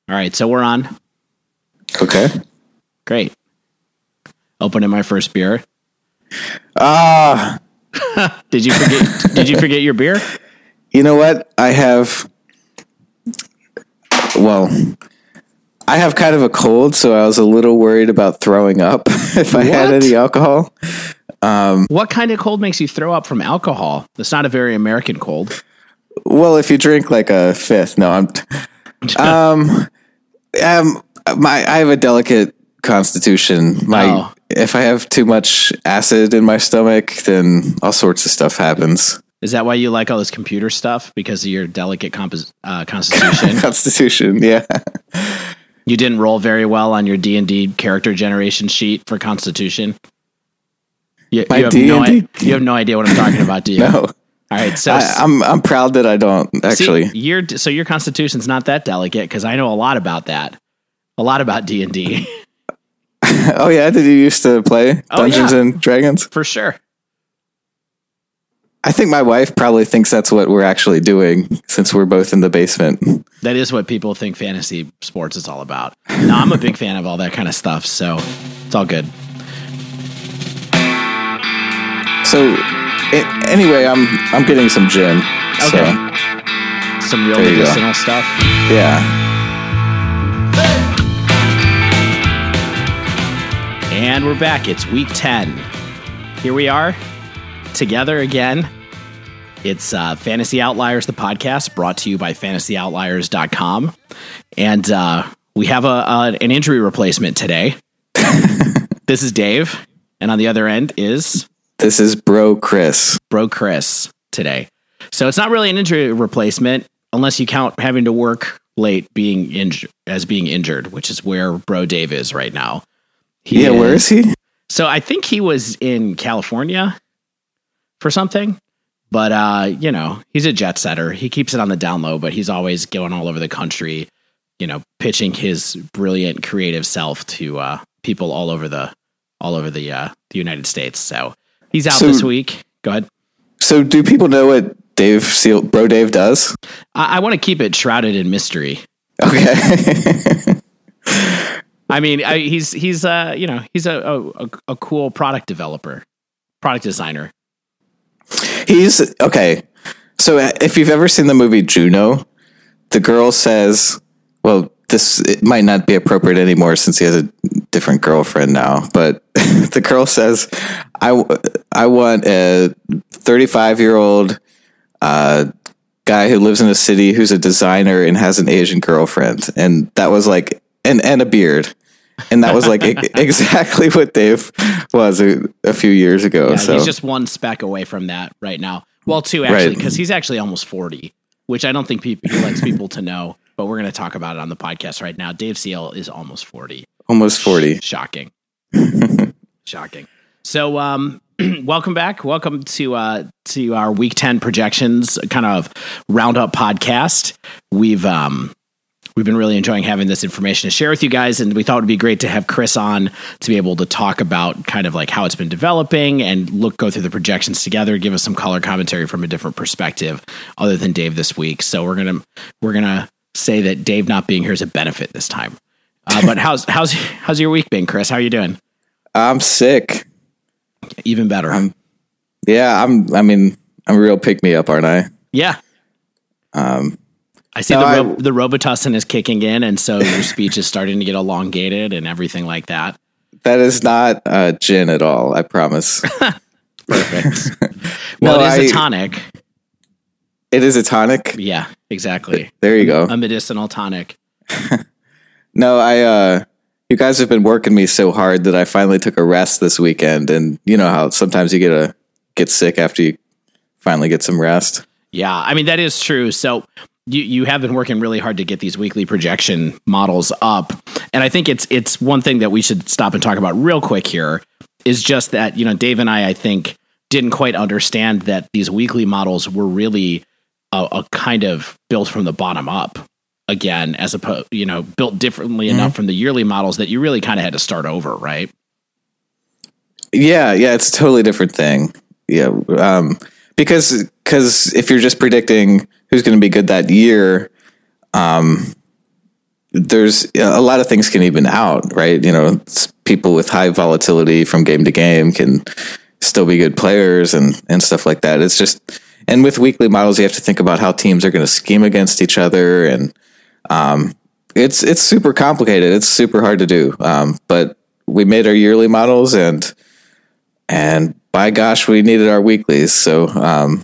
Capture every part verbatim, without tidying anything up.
All right, so we're on. Okay. Great. Opening my first beer. Ah. Did you forget did you forget your beer? You know what? I have well, I have kind of a cold, so I was a little worried about throwing up if I What? had any alcohol. Um, What kind of cold makes you throw up from alcohol? That's not a very American cold. well, if you drink like a fifth, no, I'm um um my I have a delicate constitution. My Oh. If I have too much acid in my stomach, then all sorts of stuff happens. Is that why you like all this computer stuff? Because of your delicate compos- uh, constitution? Constitution, yeah. You didn't roll very well on your D and D character generation sheet for Constitution? You, My you, have D and D? no, I- you have no idea what I'm talking about, do you? No. All right, so I, I'm I'm proud that I don't actually. see, your so your Constitution's not that delicate because I know a lot about that, a lot about D and D Oh yeah, did you used to play Oh, Dungeons yeah. and Dragons? for sure. I think my wife probably thinks that's what we're actually doing since we're both in the basement. That is what people think fantasy sports is all about. No, I'm a big fan of all that kind of stuff, so it's all good. So a- anyway, I'm I'm getting some gin. Okay. So Some real There you go. medicinal stuff. yeah. And we're back. It's week ten. Here we are together again. It's uh, Fantasy Outliers, the podcast, brought to you by fantasy outliers dot com. And uh, we have a, a an injury replacement today. This is Dave. And on the other end is This is Bro Chris. Bro Chris today. So it's not really an injury replacement unless you count having to work late being injured as being injured, which is where Bro Dave is right now. He Yeah, where is he? So I think he was in California for something, but uh, you know, he's a jet setter. He keeps it on the down low, but he's always going all over the country, you know, pitching his brilliant creative self to uh, people all over the all over the uh, the United States. So he's out So- this week. Go ahead. So do people know what Dave Seal Bro Dave does? I, I want to keep it shrouded in mystery. Okay. I mean, I, he's he's uh you know he's a, a a cool product developer, product designer. He's okay. So if you've ever seen the movie Juno, the girl says, well, this it might not be appropriate anymore since he has a different girlfriend now, but the girl says, I, I want a thirty-five year old uh, guy who lives in a city who's a designer and has an Asian girlfriend. And that was like, and, and a beard. And that was like e- exactly what Dave was a, a few years ago. Yeah, so he's just one speck away from that right now. Well, two actually, Right. because he's actually almost forty, which I don't think people, he likes people to know. But we're going to talk about it on the podcast right now. Dave Seal is almost forty. almost forty. Shocking. Shocking. So, um, welcome back. Welcome to uh, to our Week ten projections kind of roundup podcast. We've um, we've been really enjoying having this information to share with you guys, and we thought it would be great to have Chris on to be able to talk about kind of like how it's been developing and look go through the projections together, give us some color commentary from a different perspective, other than Dave this week. So we're gonna we're gonna say that Dave not being here is a benefit this time. Uh, but how's how's how's your week been, Chris? How are you doing? I'm sick. Even better. I'm, yeah, I'm, I mean, I'm a real pick me up, aren't I? yeah. Um, I see no, the I- ro- the Robitussin is kicking in, and so your speech is starting to get elongated and everything like that. that is not uh, gin at all. I promise. Perfect. Well, No, it is a I- tonic. It is a tonic. Yeah, exactly. There you go. A medicinal tonic. No, I, uh, you guys have been working me so hard that I finally took a rest this weekend. And you know how sometimes you get a, get sick after you finally get some rest. Yeah, I mean, that is true. So you, you have been working really hard to get these weekly projection models up. And I think it's it's one thing that we should stop and talk about real quick here is just that, you know, Dave and I, I think, didn't quite understand that these weekly models were really a, a kind of built from the bottom up again, as opposed, you know, built differently Mm-hmm. enough from the yearly models that you really kind of had to start over, right? Yeah. Yeah. It's a totally different thing. Yeah. Um, because, because if you're just predicting who's going to be good that year, um, there's a lot of things can even out, right? You know, people with high volatility from game to game can still be good players and, and stuff like that. It's just, and with weekly models, you have to think about how teams are going to scheme against each other. And um, it's, it's super complicated. It's super hard to do. Um, but we made our yearly models and, and by gosh, we needed our weeklies. So, um,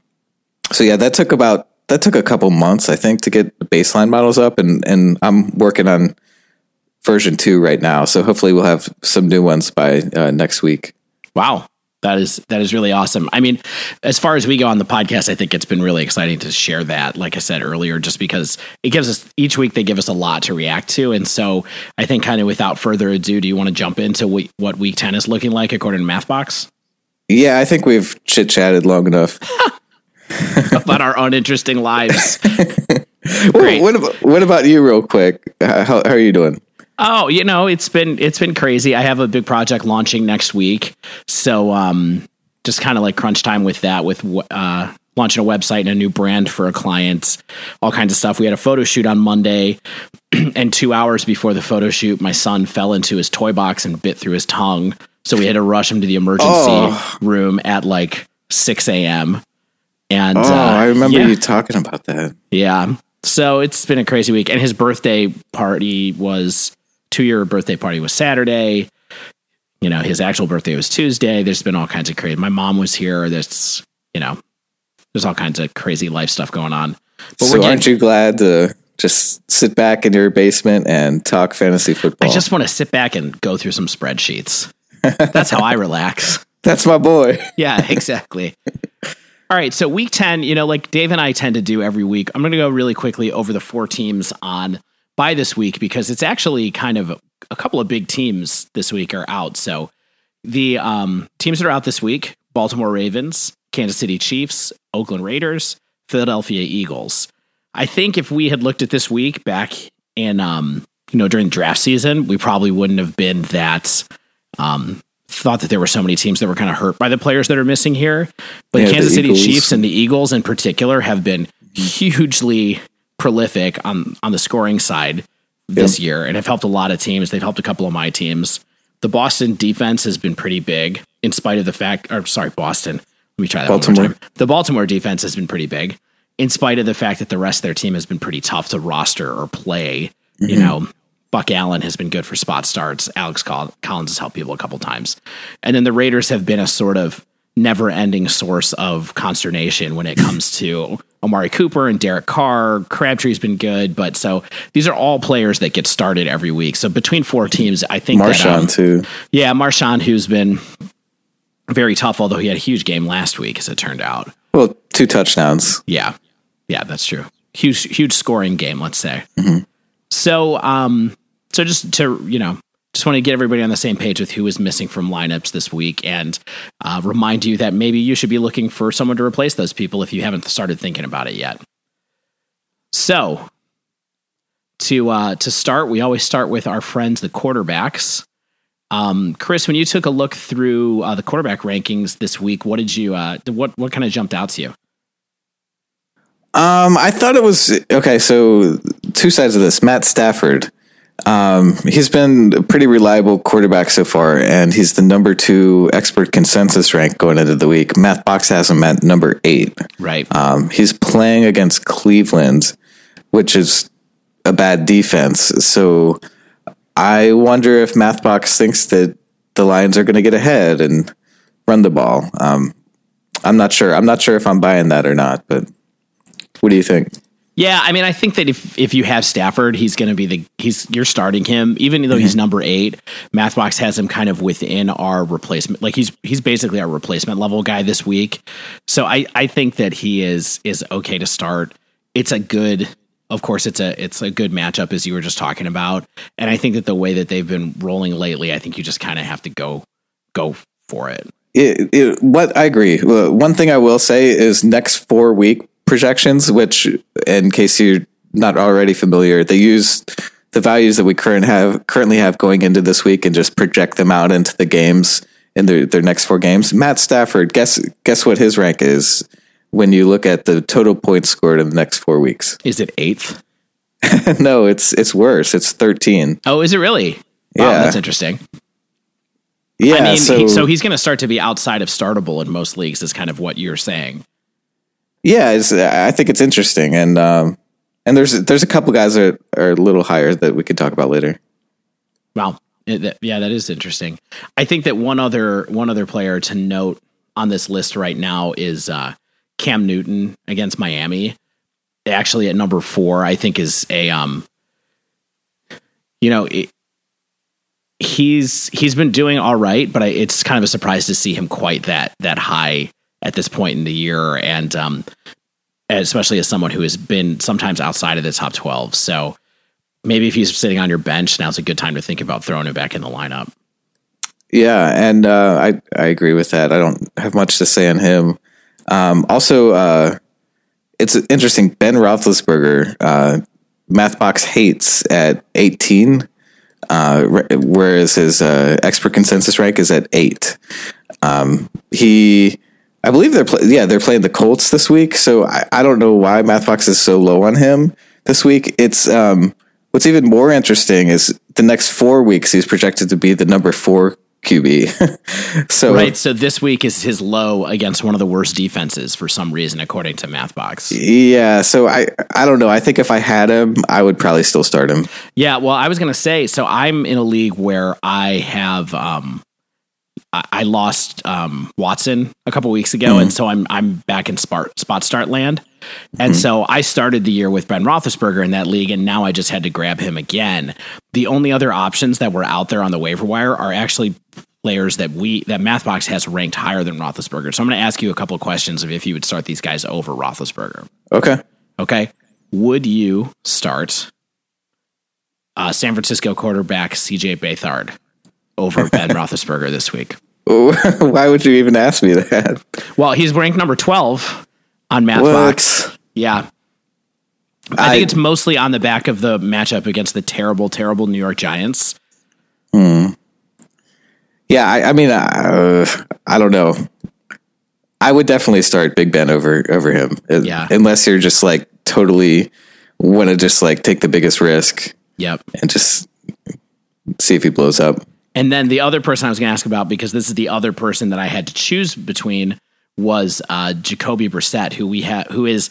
so yeah, that took about, that took a couple months, I think, to get the baseline models up, and, and I'm working on version two right now. So hopefully we'll have some new ones by uh, next week. Wow. That is, that is really awesome. I mean, as far as we go on the podcast, I think it's been really exciting to share that, like I said earlier, just because it gives us, each week they give us a lot to react to. And so I think kind of without further ado, do you want to jump into we, what week ten is looking like according to MathBox? Yeah, I think we've chit chatted long enough about our uninteresting lives. Great. What about, what about you real quick? How, how are you doing? Oh, you know, it's been it's been crazy. I have a big project launching next week. So um, just kind of like crunch time with that, with uh, launching a website and a new brand for a client, all kinds of stuff. We had a photo shoot on Monday, and two hours before the photo shoot, my son fell into his toy box and bit through his tongue. So we had to rush him to the emergency oh. room at like six a.m. And oh, uh, I remember yeah. you talking about that. Yeah. So it's been a crazy week. And his birthday party was... two-year birthday party was Saturday. You know, his actual birthday was Tuesday. There's been all kinds of crazy. My mom was here. There's, you know, there's all kinds of crazy life stuff going on. But so getting, aren't you glad to just sit back in your basement and talk fantasy football? I just want to sit back and go through some spreadsheets. That's how I relax. That's my boy. Yeah, exactly. All right. So week ten, you know, like Dave and I tend to do every week, I'm going to go really quickly over the four teams on by this week, because it's actually kind of a couple of big teams this week are out. So the um, teams that are out this week: Baltimore Ravens, Kansas City Chiefs, Oakland Raiders, Philadelphia Eagles. I think if we had looked at this week back in, um, you know, during draft season, we probably wouldn't have been that um, thought that there were so many teams that were kind of hurt by the players that are missing here. But yeah, Kansas City Chiefs and the Eagles in particular have been hugely prolific on, on the scoring side this yep. year, and have helped a lot of teams. They've helped a couple of my teams. The Boston defense has been pretty big, in spite of the fact, or sorry, Boston. Let me try that Baltimore. one more time. The Baltimore defense has been pretty big, in spite of the fact that the rest of their team has been pretty tough to roster or play. Mm-hmm. You know, Buck Allen has been good for spot starts. Alex Collins has helped people a couple times. And then the Raiders have been a sort of never-ending source of consternation when it comes to Amari Cooper and Derek Carr. Crabtree's been good, but so these are all players that get started every week. So between four teams, I think Marshawn that, um, too. Yeah, Marshawn, who's been very tough, although he had a huge game last week, as it turned out. Well, two touchdowns. Yeah, yeah, that's true. Huge, huge scoring game, let's say. Mm-hmm. So, um, so just to you know. Just want to get everybody on the same page with who is missing from lineups this week, and uh, remind you that maybe you should be looking for someone to replace those people if you haven't started thinking about it yet. So to uh, to start, we always start with our friends, the quarterbacks. Um, Chris, when you took a look through uh, the quarterback rankings this week, what did you uh, what what kind of jumped out to you? Um, I thought it was okay. So two sides of this. Matt Stafford. Um, he's been a pretty reliable quarterback so far, and he's the number two expert consensus rank going into the week. MathBox has him at number eight. Right. Um, he's playing against Cleveland, which is a bad defense. So I wonder if MathBox thinks that the Lions are going to get ahead and run the ball. Um, I'm not sure. I'm not sure if I'm buying that or not, but what do you think? Yeah, I mean, I think that if, if you have Stafford, he's going to be the he's you're starting him, even though mm-hmm. he's number eight. MathBox has him kind of within our replacement, like he's he's basically our replacement level guy this week. So I, I think that he is is okay to start. It's a good, of course, it's a it's a good matchup, as you were just talking about, and I think that the way that they've been rolling lately, I think you just kind of have to go go for it. It, it. What I agree. One thing I will say is next four week projections, which, in case you're not already familiar, they use the values that we current have currently have going into this week and just project them out into the games in their, their next four games. Matt Stafford, guess guess what his rank is when you look at the total points scored in the next four weeks? Is it eighth? No, it's it's worse. It's thirteen. Oh, is it really? Yeah, wow, that's interesting. Yeah, I mean, so, he, so he's going to start to be outside of startable in most leagues. Is kind of what you're saying. Yeah, it's, I think it's interesting, and um, and there's there's a couple guys that are a little higher that we could talk about later. Wow, it, that, yeah, that is interesting. I think that one other one other player to note on this list right now is uh, Cam Newton against Miami. Actually, at number four, I think is a um, you know. It, He's he's been doing all right, but I, it's kind of a surprise to see him quite that that high at this point in the year, and um, especially as someone who has been sometimes outside of the top twelve. So maybe if he's sitting on your bench, now's a good time to think about throwing him back in the lineup. Yeah, and uh, I I agree with that. I don't have much to say on him. Um, also, uh, it's interesting. Ben Roethlisberger, uh, MathBox hates at eighteen. Uh, whereas his uh, expert consensus rank is at eight. Um, he, I believe they're play, yeah they're playing the Colts this week. So I, I don't know why MathBox is so low on him this week. It's um, what's even more interesting is the next four weeks he's projected to be the number four Q B. So right, so this week is his low against one of the worst defenses for some reason, according to MathBox. Yeah, so I I don't know. I think if I had him, I would probably still start him. Yeah, well, I was going to say, so I'm in a league where I have um, I, I lost um, Watson a couple weeks ago, mm-hmm. and so I'm I'm back in spot spot start land. And mm-hmm. so I started the year with Ben Roethlisberger in that league, and now I just had to grab him again. The only other options that were out there on the waiver wire are actually players that we that MathBox has ranked higher than Roethlisberger. So I'm going to ask you a couple of questions of if you would start these guys over Roethlisberger. Okay. Okay. Would you start uh, San Francisco quarterback C J Beathard over Ben Roethlisberger this week? Why would you even ask me that? Well, he's ranked number twelve on MathBox. What? Yeah. I, I think it's mostly on the back of the matchup against the terrible, terrible New York Giants. Hmm. Yeah, I, I mean, uh, I don't know. I would definitely start Big Ben over over him. Yeah. Unless you're just like totally want to just like take the biggest risk. Yep. And just see if he blows up. And then the other person I was going to ask about, because this is the other person that I had to choose between, was uh, Jacoby Brissett, who we have, who is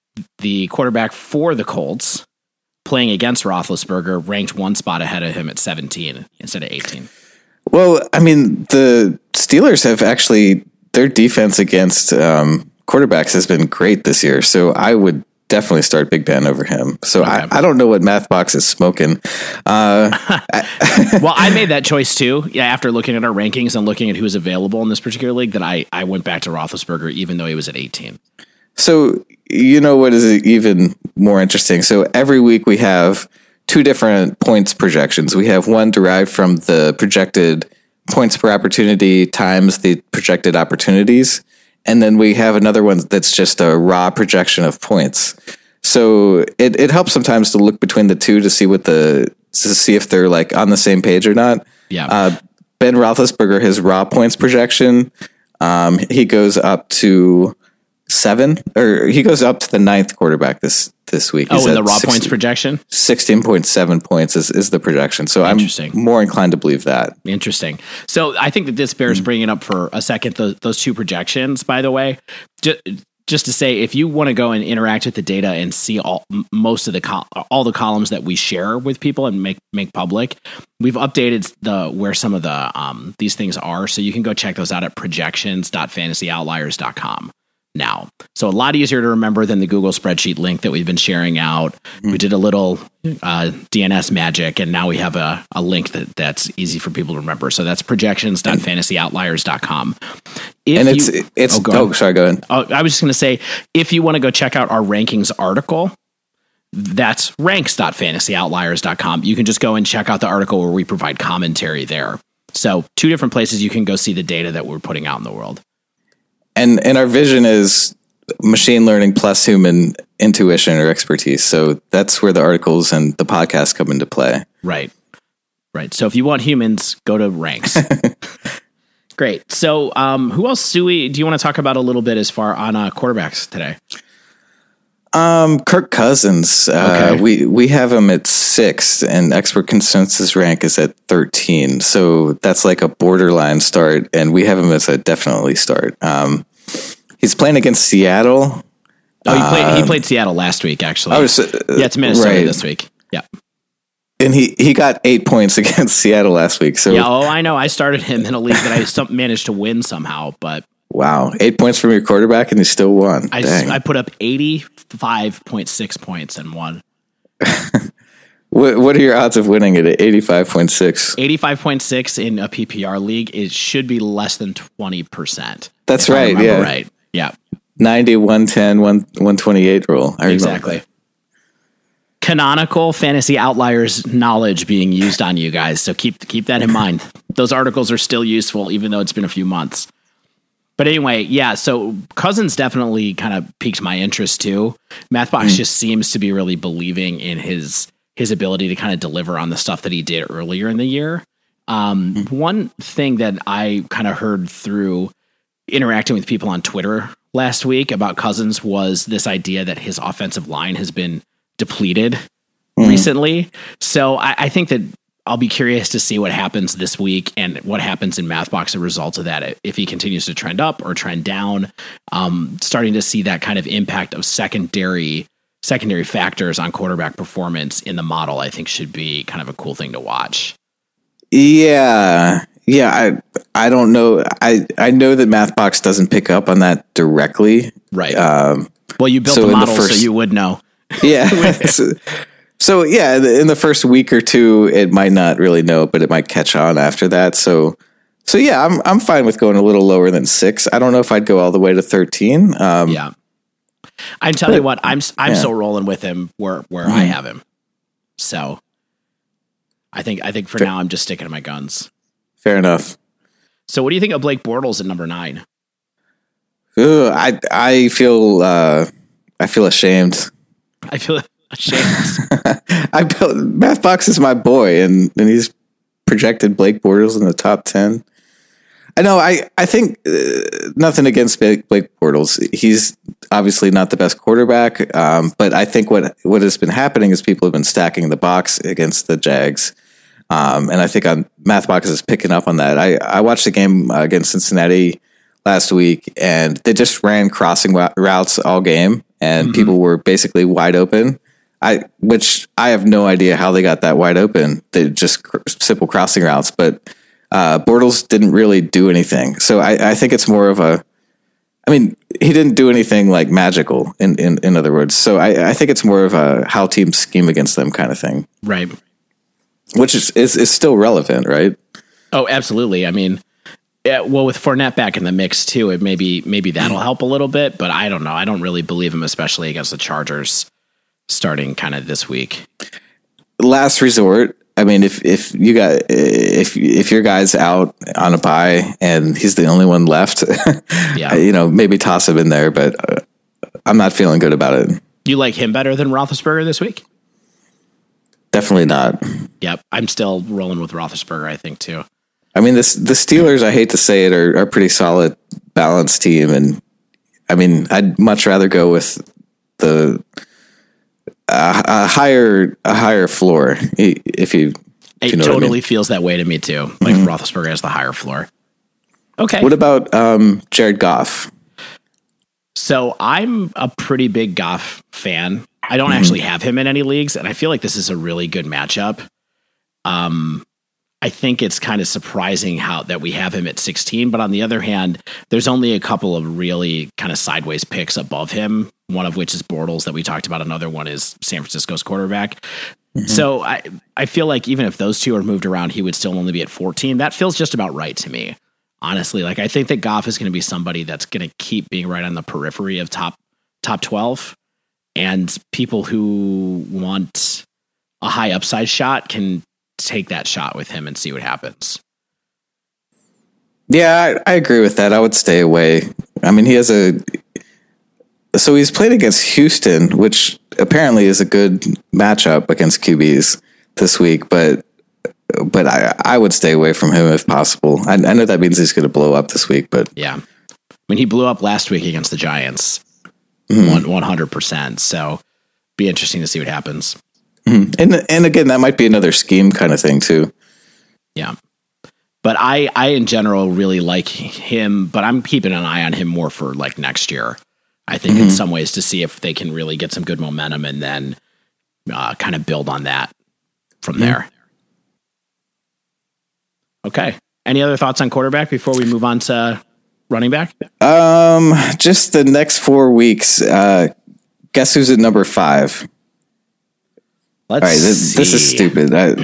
the quarterback for the Colts, playing against Roethlisberger, ranked one spot ahead of him at seventeen instead of eighteen. Well, I mean, the Steelers have actually, their defense against um, quarterbacks has been great this year. So I would definitely start Big Ben over him. So okay. I, I don't know what MathBox is smoking. Uh, well, I made that choice too. Yeah, after looking at our rankings and looking at who's available in this particular league, that I, I went back to Roethlisberger, even though he was at eighteen. So, you know what is even more interesting? So every week we have two different points projections. We have one derived from the projected points per opportunity times the projected opportunities. And then we have another one that's just a raw projection of points. So it, it helps sometimes to look between the two to see what the, to see if they're like on the same page or not. Yeah. Uh, Ben Roethlisberger, his raw points projection, um, he goes up to seven, or he goes up to the ninth quarterback this this week. Oh, He's in the raw sixteen points projection? sixteen point seven points is, is the projection. So I'm more inclined to believe that. Interesting. So I think that this bears mm-hmm. bringing up for a second those, those two projections, by the way. Just, just to say, if you want to go and interact with the data and see all most of the col- all the columns that we share with people and make make public, we've updated the where some of the um, these things are. So you can go check those out at projections dot fantasy outliers dot com. Now, so a lot easier to remember than the Google spreadsheet link that we've been sharing out. Mm-hmm. We did a little uh, D N S magic, and now we have a, a link that, that's easy for people to remember. So that's projections dot fantasy outliers dot com. If and it's, you, it's, oh, oh, sorry, go ahead. Oh, I was just going to say, if you want to go check out our rankings article, that's ranks dot fantasy outliers dot com. You can just go and check out the article where we provide commentary there. So two different places you can go see the data that we're putting out in the world. And and our vision is machine learning plus human intuition or expertise. So that's where the articles and the podcast come into play. Right. Right. So if you want humans, go to Ranks. Great. So um, who else do we do you want to talk about a little bit as far on uh, quarterbacks today? Um, Kirk Cousins. Uh, Okay. We we have him at sixth, and expert consensus rank is at thirteen. So that's like a borderline start, and we have him as a definitely start. Um, he's playing against Seattle. Oh, he played. He played Seattle last week, actually. Oh, so, uh, yeah, it's Minnesota right. this week. Yeah. And he, he got eight points against Seattle last week. So Yeah. Oh, I know. I started him in a league that I some, managed to win somehow, but wow, eight points from your quarterback, and he still won. I, Dang. I put up eighty-five point six points and won. what, what are your odds of winning it at eighty-five point six? eighty-five point six in a P P R league. It should be less than twenty percent. That's right. Yeah. Right. Yeah. ninety, one ten, one twenty-eight rule. I Exactly. That. Canonical fantasy outliers knowledge being used on you guys. So keep keep that in mind. Those articles are still useful, even though it's been a few months. But anyway, yeah, so Cousins definitely kind of piqued my interest too. Mathbox mm. just seems to be really believing in his his ability to kind of deliver on the stuff that he did earlier in the year. Um, mm. One thing that I kind of heard through interacting with people on Twitter last week about Cousins was this idea that his offensive line has been depleted mm. recently. So I, I think that I'll be curious to see what happens this week and what happens in Mathbox as a result of that. If he continues to trend up or trend down, um, starting to see that kind of impact of secondary secondary factors on quarterback performance in the model, I think should be kind of a cool thing to watch. Yeah. Yeah. I, I don't know. I, I know that Mathbox doesn't pick up on that directly. Right. Um, well, you built so the model the first, so you would know. Yeah. so, so yeah, in the first week or two, it might not really know, but it might catch on after that. So, so yeah, I'm, I'm fine with going a little lower than six. I don't know if I'd go all the way to thirteen. Um, yeah. I'm telling but, you what, I'm, I'm yeah. still rolling with him where, where mm-hmm. I have him. So I think, I think for Fair. now I'm just sticking to my guns. Fair enough. So what do you think of Blake Bortles at number nine? Ooh, I, I feel, uh, I feel ashamed. I feel ashamed. I built Mathbox is my boy, and, and he's projected Blake Bortles in the top ten. I know. I I think uh, nothing against Blake Bortles. He's obviously not the best quarterback, um, but I think what what has been happening is people have been stacking the box against the Jags, um, and I think on Mathbox is picking up on that. I I watched the game uh, against Cincinnati last week, and they just ran crossing routes all game. And mm-hmm. people were basically wide open. I, which I have no idea how they got that wide open. They just cr- simple crossing routes, but uh, Bortles didn't really do anything. So I, I think it's more of a. I mean, he didn't do anything like magical. In in, in other words, so I, I think it's more of a how teams scheme against them kind of thing, right? Which is is, is still relevant, right? Oh, absolutely. I mean. Yeah, well, with Fournette back in the mix too, it maybe maybe that'll help a little bit, but I don't know. I don't really believe him, especially against the Chargers, starting kind of this week. Last resort. I mean, if if you got if if your guy's out on a bye and he's the only one left, yeah, you know, maybe toss him in there. But uh, I'm not feeling good about it. You like him better than Roethlisberger this week? Definitely not. Yep, I'm still rolling with Roethlisberger. I think too. I mean, this, the Steelers, I hate to say it, are, are a pretty solid, balanced team. And I mean, I'd much rather go with the uh, a higher a higher floor. If you, if it you know totally what I mean. feels that way to me too. Like mm-hmm. Roethlisberger has the higher floor. Okay. What about um, Jared Goff? So I'm a pretty big Goff fan. I don't mm-hmm. actually have him in any leagues, and I feel like this is a really good matchup. Um. I think it's kind of surprising how that we have him at sixteen, but on the other hand, there's only a couple of really kind of sideways picks above him, one of which is Bortles that we talked about. Another one is San Francisco's quarterback. Mm-hmm. So I, I feel like even if those two are moved around, he would still only be at fourteen. That feels just about right to me, honestly. Like I think that Goff is going to be somebody that's going to keep being right on the periphery of top, top twelve, and people who want a high upside shot can take that shot with him and see what happens. Yeah, I, I agree with that. I would stay away. I mean, he has a, so he's played against Houston, which apparently is a good matchup against Q Bs this week, but, but I, I would stay away from him if possible. I, I know that means he's going to blow up this week, but yeah, I mean, he blew up last week against the Giants. mm-hmm. one hundred percent. So be interesting to see what happens. Mm-hmm. And and again, that might be another scheme kind of thing too. Yeah. But I, I in general really like him, but I'm keeping an eye on him more for like next year. I think mm-hmm. in some ways to see if they can really get some good momentum and then uh, kind of build on that from mm-hmm. there. Okay. Any other thoughts on quarterback before we move on to running back? Um, just the next four weeks. Uh, guess who's at number five? Let's All right, this, this is stupid. I,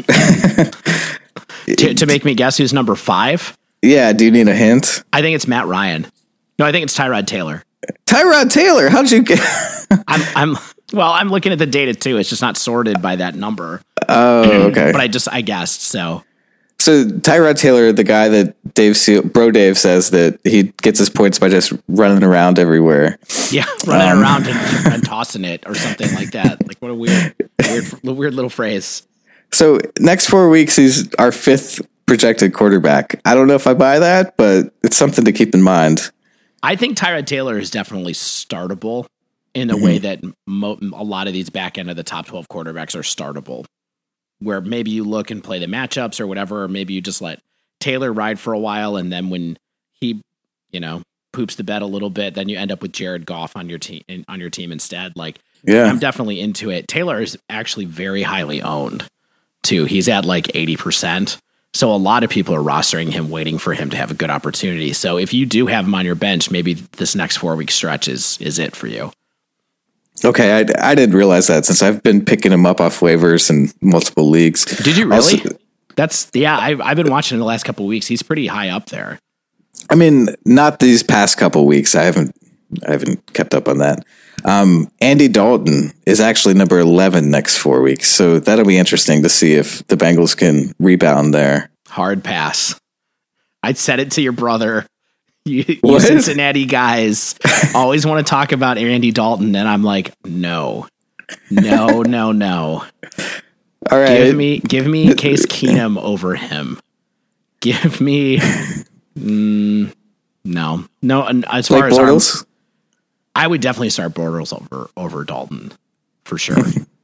to, to make me guess who's number five? Yeah. Do you need a hint? I think it's Matt Ryan. No, I think it's Tyrod Taylor. Tyrod Taylor. How'd you get? I'm, I'm, well, I'm looking at the data too. It's just not sorted by that number. Oh, okay. But I just, I guessed. So, so Tyrod Taylor, the guy that Dave, Seal, Bro Dave says that he gets his points by just running around everywhere. Yeah. Running um, around and, and tossing it or something like that. Like what a weird, weird, weird little phrase. So next four weeks, he's our fifth projected quarterback. I don't know if I buy that, but it's something to keep in mind. I think Tyrod Taylor is definitely startable in a mm-hmm. way that mo- a lot of these back end of the top twelve quarterbacks are startable, where maybe you look and play the matchups or whatever, or maybe you just let Taylor ride for a while. And then when he, you know, poops the bed a little bit, then you end up with Jared Goff on your team, on your team instead. Like, yeah, I'm definitely into it. Taylor is actually very highly owned too. He's at like eighty percent. So a lot of people are rostering him, waiting for him to have a good opportunity. So if you do have him on your bench, maybe this next four week stretch is is it for you. Okay, I, I didn't realize that since I've been picking him up off waivers in multiple leagues. Did you really? Also, That's yeah. I've I've been watching him the last couple of weeks. He's pretty high up there. I mean, not these past couple of weeks. I haven't I haven't kept up on that. Um, Andy Dalton is actually number eleven next four weeks, so that'll be interesting to see if the Bengals can rebound there. Hard pass. I'd said it to your brother. You, you Cincinnati guys always want to talk about Andy Dalton, and I'm like, no, no, no, no. All right, give me, give me Case Keenum over him. Give me, mm, no, no. As far like as Bortles, our, I would definitely start Bortles over over Dalton for sure.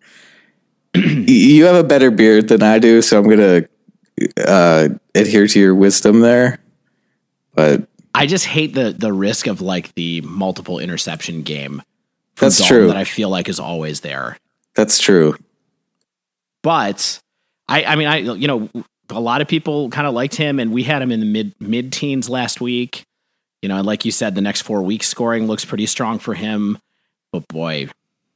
You have a better beard than I do, so I'm gonna uh, adhere to your wisdom there. But I just hate the the risk of like the multiple interception game. That's Dalton true. That I feel like is always there. That's true. But I, I mean, I you know, a lot of people kind of liked him, and we had him in the mid mid teens last week. You know, and like you said, the next four weeks scoring looks pretty strong for him. But boy,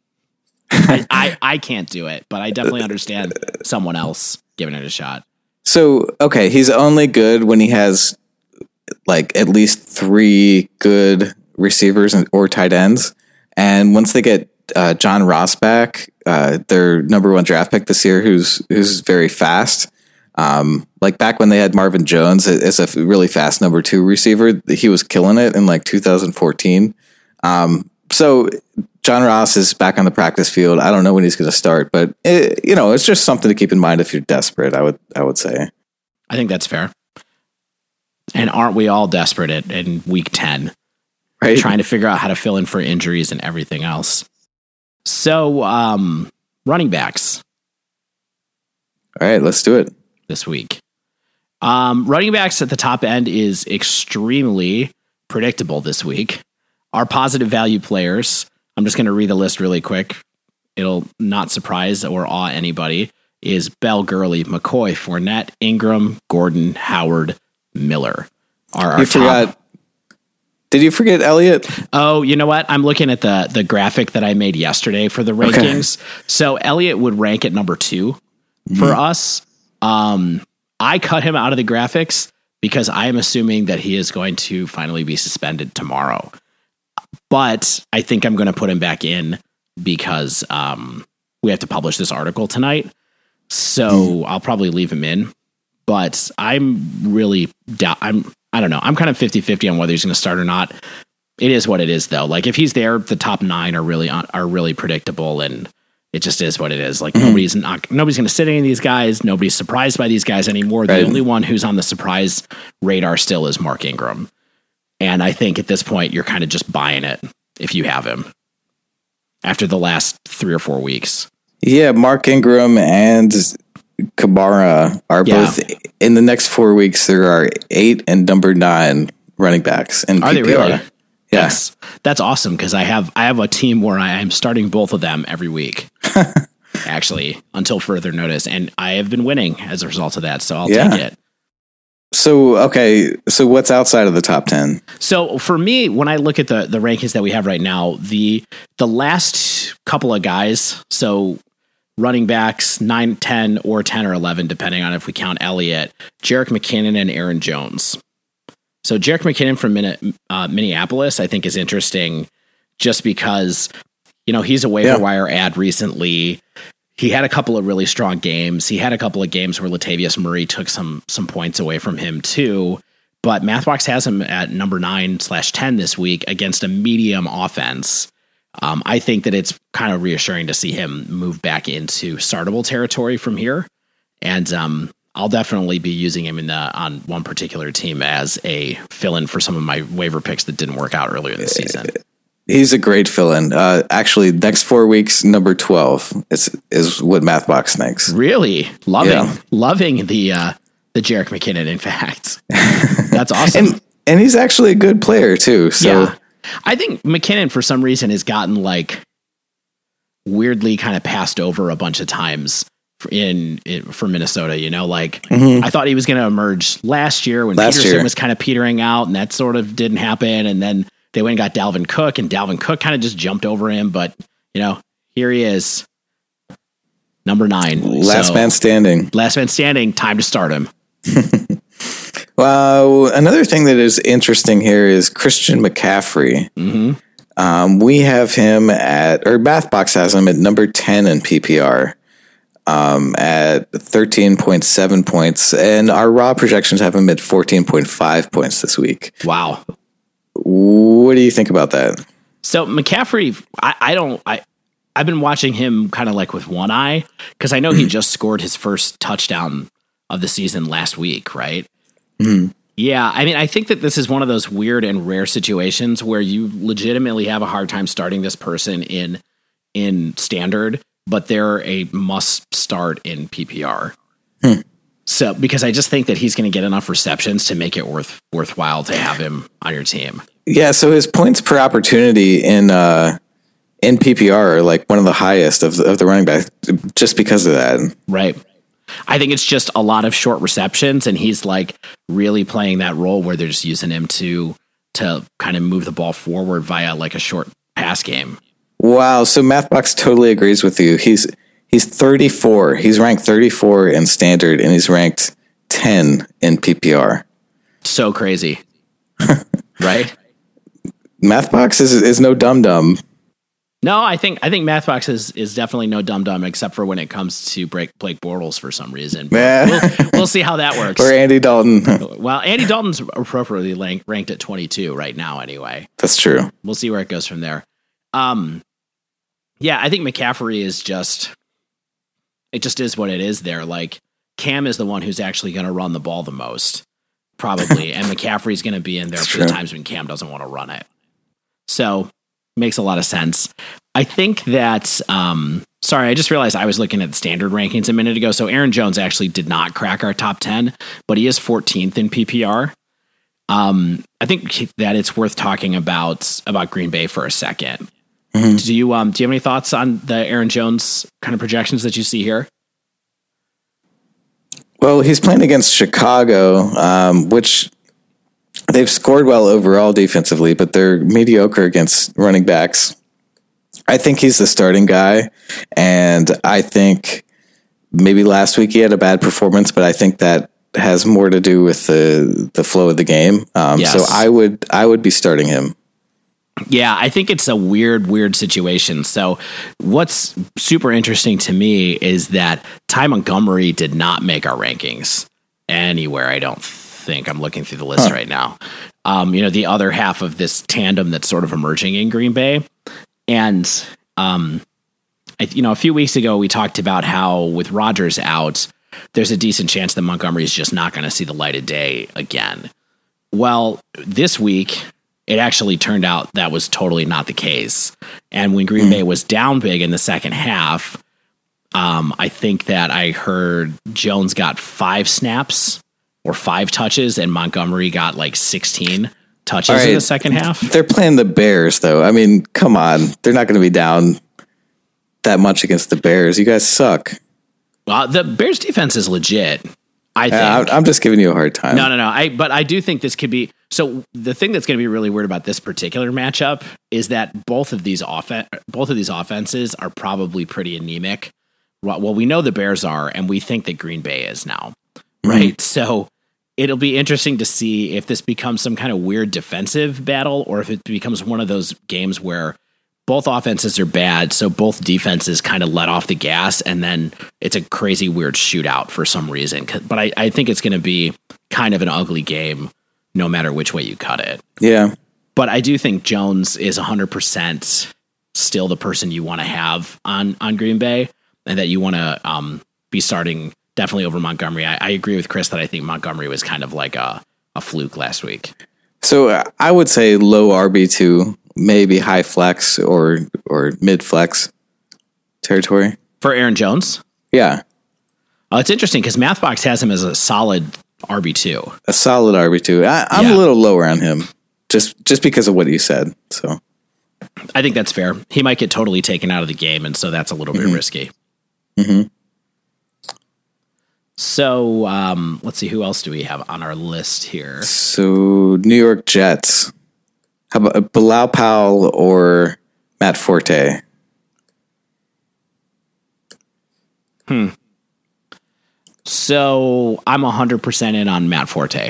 I, I I can't do it. But I definitely understand someone else giving it a shot. So okay, he's only good when he has like at least three good receivers or tight ends. And once they get uh, John Ross back, uh, their number one draft pick this year, who's who's very fast. Um, like back when they had Marvin Jones as a really fast number two receiver, he was killing it in like two thousand fourteen. Um, so John Ross is back on the practice field. I don't know when he's going to start, but it, you know, it's just something to keep in mind if you're desperate. I would, I would say. I think that's fair. And aren't we all desperate at, in week ten, right? Trying to figure out how to fill in for injuries and everything else. So, um, running backs. All right, let's do it this week. Um, running backs at the top end is extremely predictable this week. Our positive value players, I'm just going to read the list really quick. It'll not surprise or awe anybody, is Bell, Gurley, McCoy, Fournette, Ingram, Gordon, Howard, Miller. Are our you forgot. Top. Did you forget Elliott? Oh, you know what? I'm looking at the the graphic that I made yesterday for the rankings. Okay. So Elliott would rank at number two mm-hmm. for us. Um, I cut him out of the graphics because I am assuming that he is going to finally be suspended tomorrow. But I think I'm going to put him back in because um, we have to publish this article tonight. So mm. I'll probably leave him in. But I'm really doubt. I'm. I don't know. I'm kind of fifty-fifty on whether he's going to start or not. It is what it is, though. Like if he's there, the top nine are really are really predictable, and it just is what it is. Like mm-hmm. nobody's not nobody's going to sit any of these guys. Nobody's surprised by these guys anymore. Right. The only one who's on the surprise radar still is Mark Ingram, and I think at this point you're kind of just buying it if you have him. after the last three or four weeks. Yeah, Mark Ingram and Kamara are yeah. both in the next four weeks. There are eight and number nine running backs in are P P R. They really? Yeah. That's, that's awesome because I have I have a team where I am starting both of them every week. Actually, until further notice, and I have been winning as a result of that. So I'll yeah. take it. So, okay. So what's outside of the top ten? So for me, when I look at the, the rankings that we have right now, the, the last couple of guys, so running backs nine, ten or ten or eleven, depending on if we count Elliott, Jerick McKinnon and Aaron Jones. So Jerick McKinnon from Min- uh, Minneapolis, I think is interesting just because, you know, he's a waiver yeah. wire ad recently. He had a couple of really strong games. He had a couple of games where Latavius Murray took some some points away from him too. But MathBox has him at number nine slash ten this week against a medium offense. Um, I think that it's kind of reassuring to see him move back into startable territory from here. And um, I'll definitely be using him in the, on one particular team as a fill-in for some of my waiver picks that didn't work out earlier this season. He's a great fill-in. Uh, actually, next four weeks, number twelve is is what MathBox thinks. Really loving yeah. loving the uh, the Jerick McKinnon. In fact, that's awesome. and, and he's actually a good player too. So yeah. I think McKinnon for some reason has gotten like weirdly kind of passed over a bunch of times in, in for Minnesota. You know, like mm-hmm. I thought he was going to emerge last year when last Peterson year. was kind of petering out, and that sort of didn't happen, and then they went and got Dalvin Cook, and Dalvin Cook kind of just jumped over him. But, you know, here he is, number nine. Last so, man standing. Last man standing. Time to start him. Well, another thing that is interesting here is Christian McCaffrey. Mm-hmm. Um, we have him at, or MathBox has him at number ten in P P R um, at thirteen point seven points. And our raw projections have him at fourteen point five points this week. Wow. What do you think about that? So McCaffrey, I, I don't, I, I've been watching him kind of like with one eye because I know he just scored his first touchdown of the season last week, right? Mm. Yeah. I mean, I think that this is one of those weird and rare situations where you legitimately have a hard time starting this person in, in standard, but they're a must start in P P R. Hmm. So, because I just think that he's going to get enough receptions to make it worth worthwhile to have him on your team. Yeah, so his points per opportunity in uh, in P P R are like one of the highest of the, of the running back, just because of that. Right. I think it's just a lot of short receptions, and he's like really playing that role where they're just using him to to kind of move the ball forward via like a short pass game. Wow, so MathBox totally agrees with you. He's He's thirty-four. He's ranked thirty-four in standard, and he's ranked ten in P P R. So crazy, right? MathBox is is no dum dum. No, I think I think MathBox is is definitely no dum dum, except for when it comes to break Blake Bortles for some reason. We'll, we'll see how that works. Or Andy Dalton. Well, Andy Dalton's appropriately ranked at twenty-two right now. Anyway, that's true. We'll see where it goes from there. Um, yeah, I think McCaffrey is just. It just is what it is there. Like Cam is the one who's actually going to run the ball the most, probably. And McCaffrey's going to be in there That's for true. the times when Cam doesn't want to run it. So makes a lot of sense. I think that, um, sorry, I just realized I was looking at the standard rankings a minute ago. So Aaron Jones actually did not crack our top ten, but he is fourteenth in P P R. Um, I think that it's worth talking about, about Green Bay for a second. Mm-hmm. Do you um do you have any thoughts on the Aaron Jones kind of projections that you see here? Well, he's playing against Chicago, um, which they've scored well overall defensively, but they're mediocre against running backs. I think he's the starting guy, and I think maybe last week he had a bad performance, but I think that has more to do with the the flow of the game. Um, yes. So I would I would be starting him. Yeah, I think it's a weird, weird situation. So what's super interesting to me is that Ty Montgomery did not make our rankings anywhere, I don't think. I'm looking through the list huh. right now. Um, you know, the other half of this tandem that's sort of emerging in Green Bay. And, um, I, you know, a few weeks ago, we talked about how with Rodgers out, there's a decent chance that Montgomery is just not going to see the light of day again. Well, this week, it actually turned out that was totally not the case. And when Green mm. Bay was down big in the second half, um, I think that I heard Jones got five snaps or five touches, and Montgomery got like sixteen touches right. in the second half. They're playing the Bears, though. I mean, come on. They're not going to be down that much against the Bears. You guys suck. Well, the Bears defense is legit. I think. Uh, I'm just giving you a hard time. No, no, no. I but I do think this could be. So the thing that's going to be really weird about this particular matchup is that both of these offen- both of these offenses are probably pretty anemic. Well, we know the Bears are, and we think that Green Bay is now, right? Mm-hmm. So it'll be interesting to see if this becomes some kind of weird defensive battle, or if it becomes one of those games where both offenses are bad, so both defenses kind of let off the gas, and then it's a crazy weird shootout for some reason. But I, I think it's going to be kind of an ugly game, no matter which way you cut it. Yeah. But I do think Jones is one hundred percent still the person you want to have on, on Green Bay, and that you want to um, be starting definitely over Montgomery. I, I agree with Chris that I think Montgomery was kind of like a, a fluke last week. So uh, I would say low R B two, maybe high flex or or mid flex territory. For Aaron Jones? Yeah. Oh, it's interesting because MathBox has him as a solid R B two. A solid R B two. I, I'm yeah. a little lower on him just just because of what you said. So I think that's fair. He might get totally taken out of the game, and so that's a little mm-hmm. bit risky. Mm-hmm. So um, let's see, who else do we have on our list here? So New York Jets. How about Bilal Powell or Matt Forte? Hmm. So I'm one hundred percent in on Matt Forte.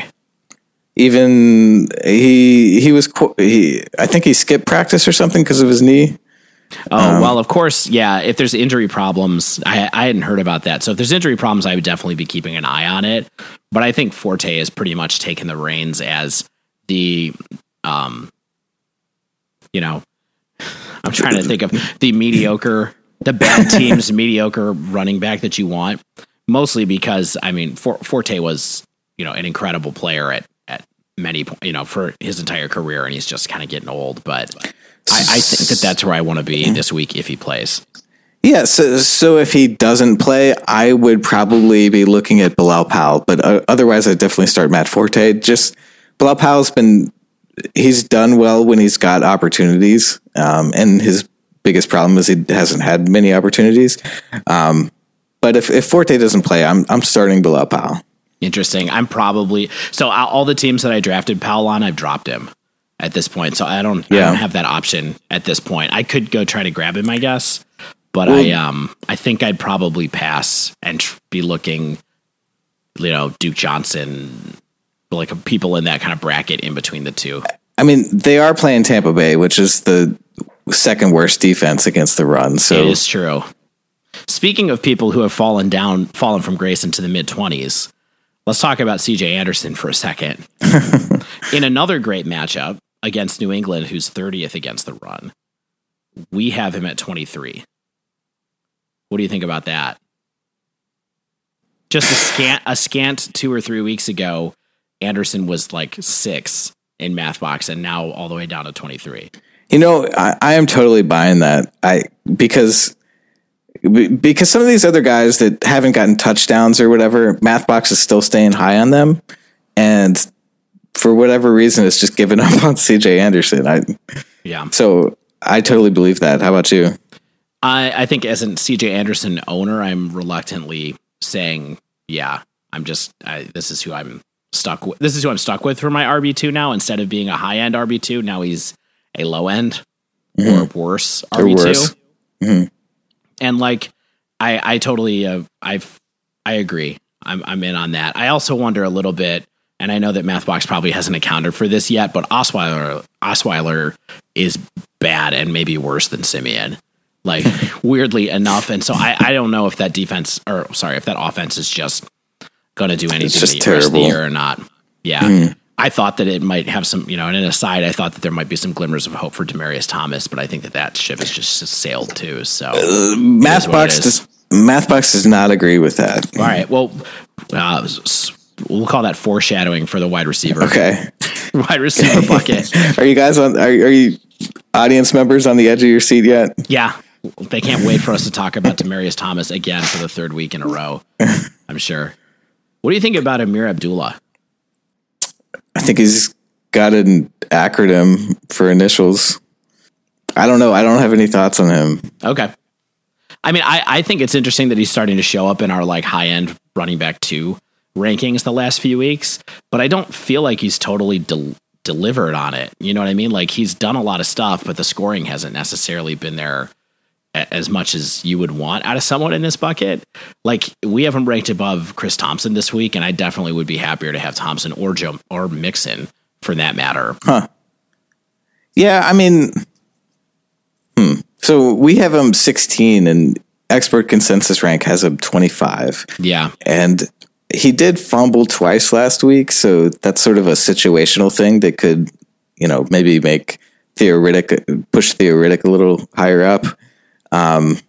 Even he he was he I think he skipped practice or something because of his knee. Oh, um, well, of course, yeah. If there's injury problems, I, I hadn't heard about that. So if there's injury problems, I would definitely be keeping an eye on it. But I think Forte has pretty much taken the reins as the, um, you know, I'm trying to think of the mediocre, the bad team's mediocre running back that you want. Mostly because, I mean, For, Forte was, you know, an incredible player at, at many, you know, for his entire career, and he's just kind of getting old. But I, I think that that's where I want to be this week if he plays. Yeah, so, so if he doesn't play, I would probably be looking at Bilal Powell. But uh, otherwise, I'd definitely start Matt Forte. Just Bilal Powell's been, he's done well when he's got opportunities. Um, and his biggest problem is he hasn't had many opportunities. Um, but if, if Forte doesn't play, I'm I'm starting Bilal Powell. Interesting. I'm probably, so all the teams that I drafted Powell on, I've dropped him at this point. So I don't, yeah. I don't have that option at this point. I could go try to grab him, I guess. But well, I um I think I'd probably pass and tr- be looking, you know, Duke Johnson, like people in that kind of bracket in between the two. I mean, they are playing Tampa Bay, which is the second worst defense against the run. So it is true. Speaking of people who have fallen down, fallen from grace into the mid twenties, let's talk about C J Anderson for a second. In another great matchup against New England, who's thirtieth against the run, we have him at twenty-three. What do you think about that? Just a scant, a scant two or three weeks ago, Anderson was like six in MathBox, and now all the way down to twenty-three. You know, I, I am totally buying that. I because because some of these other guys that haven't gotten touchdowns or whatever, MathBox is still staying high on them, and for whatever reason, it's just given up on C J Anderson. I yeah. So I totally believe that. How about you? I, I think as a C J Anderson owner, I'm reluctantly saying, yeah, I'm just, I, this is who I'm stuck with. This is who I'm stuck with for my R B two now. Instead of being a high end R B two, now he's a low end mm-hmm. or worse R B two. Or worse. Mm-hmm. And like, I, I totally, uh, I've, I agree. I'm, I'm in on that. I also wonder a little bit, and I know that MathBox probably hasn't accounted for this yet, but Osweiler, Osweiler is bad and maybe worse than Simeon. Like weirdly enough. And so I, I don't know if that defense or sorry, if that offense is just going to do anything the terrible. rest of the year or not. Yeah. Mm. I thought that it might have some, you know, and an aside, I thought that there might be some glimmers of hope for Demarius Thomas, but I think that that ship has just sailed too. So uh, MathBox does, MathBox does not agree with that. All right. Well, uh, we'll call that foreshadowing for the wide receiver. Okay. Wide receiver bucket. Are you guys on? Are, are you audience members on the edge of your seat yet? Yeah. They can't wait for us to talk about Demaryius Thomas again for the third week in a row. I'm sure. What do you think about Amir Abdullah? I think he's got an acronym for initials. I don't know. I don't have any thoughts on him. Okay. I mean, I, I think it's interesting that he's starting to show up in our like high end running back two rankings the last few weeks, but I don't feel like he's totally del- delivered on it. You know what I mean? Like he's done a lot of stuff, but the scoring hasn't necessarily been there a- as much as you would want out of someone in this bucket. Like we have him ranked above Chris Thompson this week, and I definitely would be happier to have Thompson or Joe or Mixon for that matter. Huh. Yeah, I mean, hmm. So we have him sixteen, and expert consensus rank has him twenty-five. Yeah. And he did fumble twice last week, so that's sort of a situational thing that could, you know, maybe make theoretic push theoretic a little higher up. Um,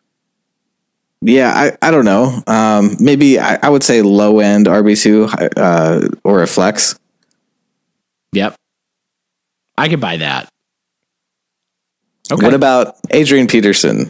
yeah, I, I don't know. Um, maybe I, I would say low end R B two uh, or a flex. Yep. I could buy that. Okay. What about Adrian Peterson?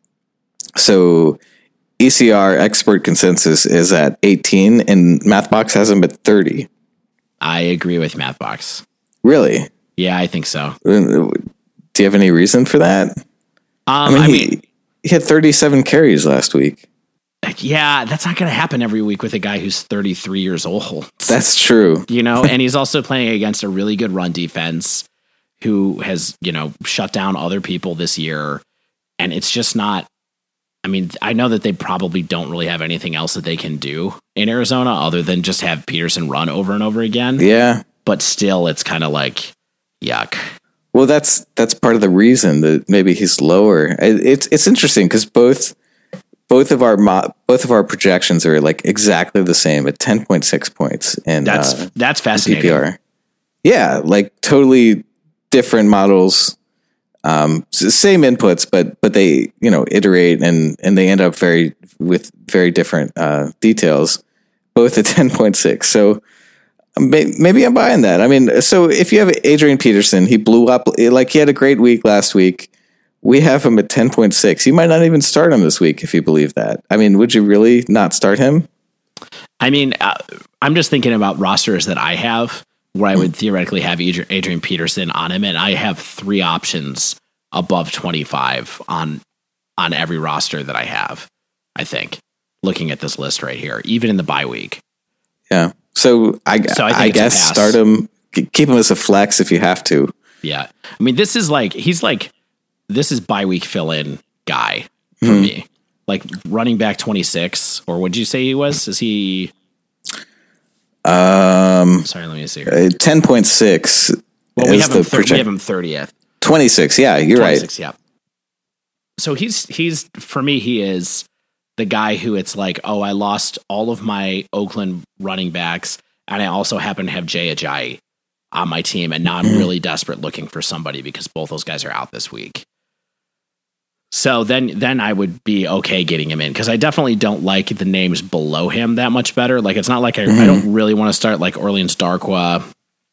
So E C R expert consensus is at eighteen, and MathBox has him at thirty. I agree with MathBox. Really? Yeah, I think so. Do you have any reason for that? Um, I mean, I he, mean, he had thirty-seven carries last week. yeah, that's not going to happen every week with a guy who's thirty-three years old. That's true. You know, and he's also playing against a really good run defense who has, you know, shut down other people this year. And it's just not, I mean, I know that they probably don't really have anything else that they can do in Arizona other than just have Peterson run over and over again. Yeah. But still, it's kind of like, yuck. Well, that's that's part of the reason that maybe he's lower. It, it's it's interesting because both both of our mo- both of our projections are like exactly the same at ten point six points. And That's uh, that's fascinating. P P R. Yeah, like totally different models, um, same inputs, but but they you know iterate and and they end up very with very different uh, details, both at ten point six. So maybe I'm buying that. I mean, so if you have Adrian Peterson, he blew up like he had a great week last week. We have him at ten point six. You might not even start him this week if you believe that. I mean, would you really not start him? I mean, uh, I'm just thinking about rosters that I have where I would theoretically have Adrian Peterson on him, and I have three options above twenty-five on on every roster that I have, I think, looking at this list right here, even in the bye week. Yeah. So I, so I, I guess start him, keep him as a flex if you have to. Yeah. I mean, this is like, he's like, this is bye week fill-in guy for mm-hmm. me. Like running back twenty-six, or what'd you say he was? Is he... Um, Sorry, let me see. Uh, ten point six. Well, we have, him thir- we have him thirtieth. twenty-six, yeah, you're right. Yeah. So he's, he's for me, he is the guy who it's like, oh, I lost all of my Oakland running backs, and I also happen to have Jay Ajayi on my team, and now I'm really desperate looking for somebody because both those guys are out this week. So then, then I would be okay getting him in because I definitely don't like the names below him that much better. Like it's not like I, mm-hmm. I don't really want to start like Orleans Darkwa.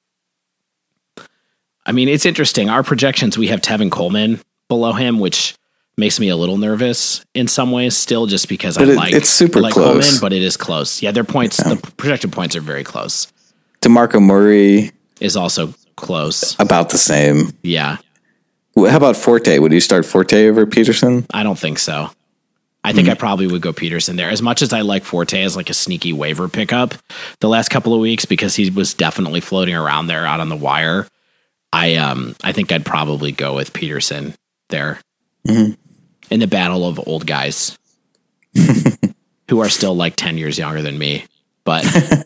I mean, it's interesting. Our projections, we have Tevin Coleman below him, which makes me a little nervous in some ways still, just because but I it, like it's super like close. Coleman, but it is close. Yeah, their points, yeah. the projected points are very close. DeMarco Murray is also close, about the same. Yeah. How about Forte? Would you start Forte over Peterson? I don't think so. I think mm. I probably would go Peterson there. As much as I like Forte as like a sneaky waiver pickup the last couple of weeks because he was definitely floating around there out on the wire, I um I think I'd probably go with Peterson there mm-hmm. in the battle of old guys who are still like ten years younger than me. But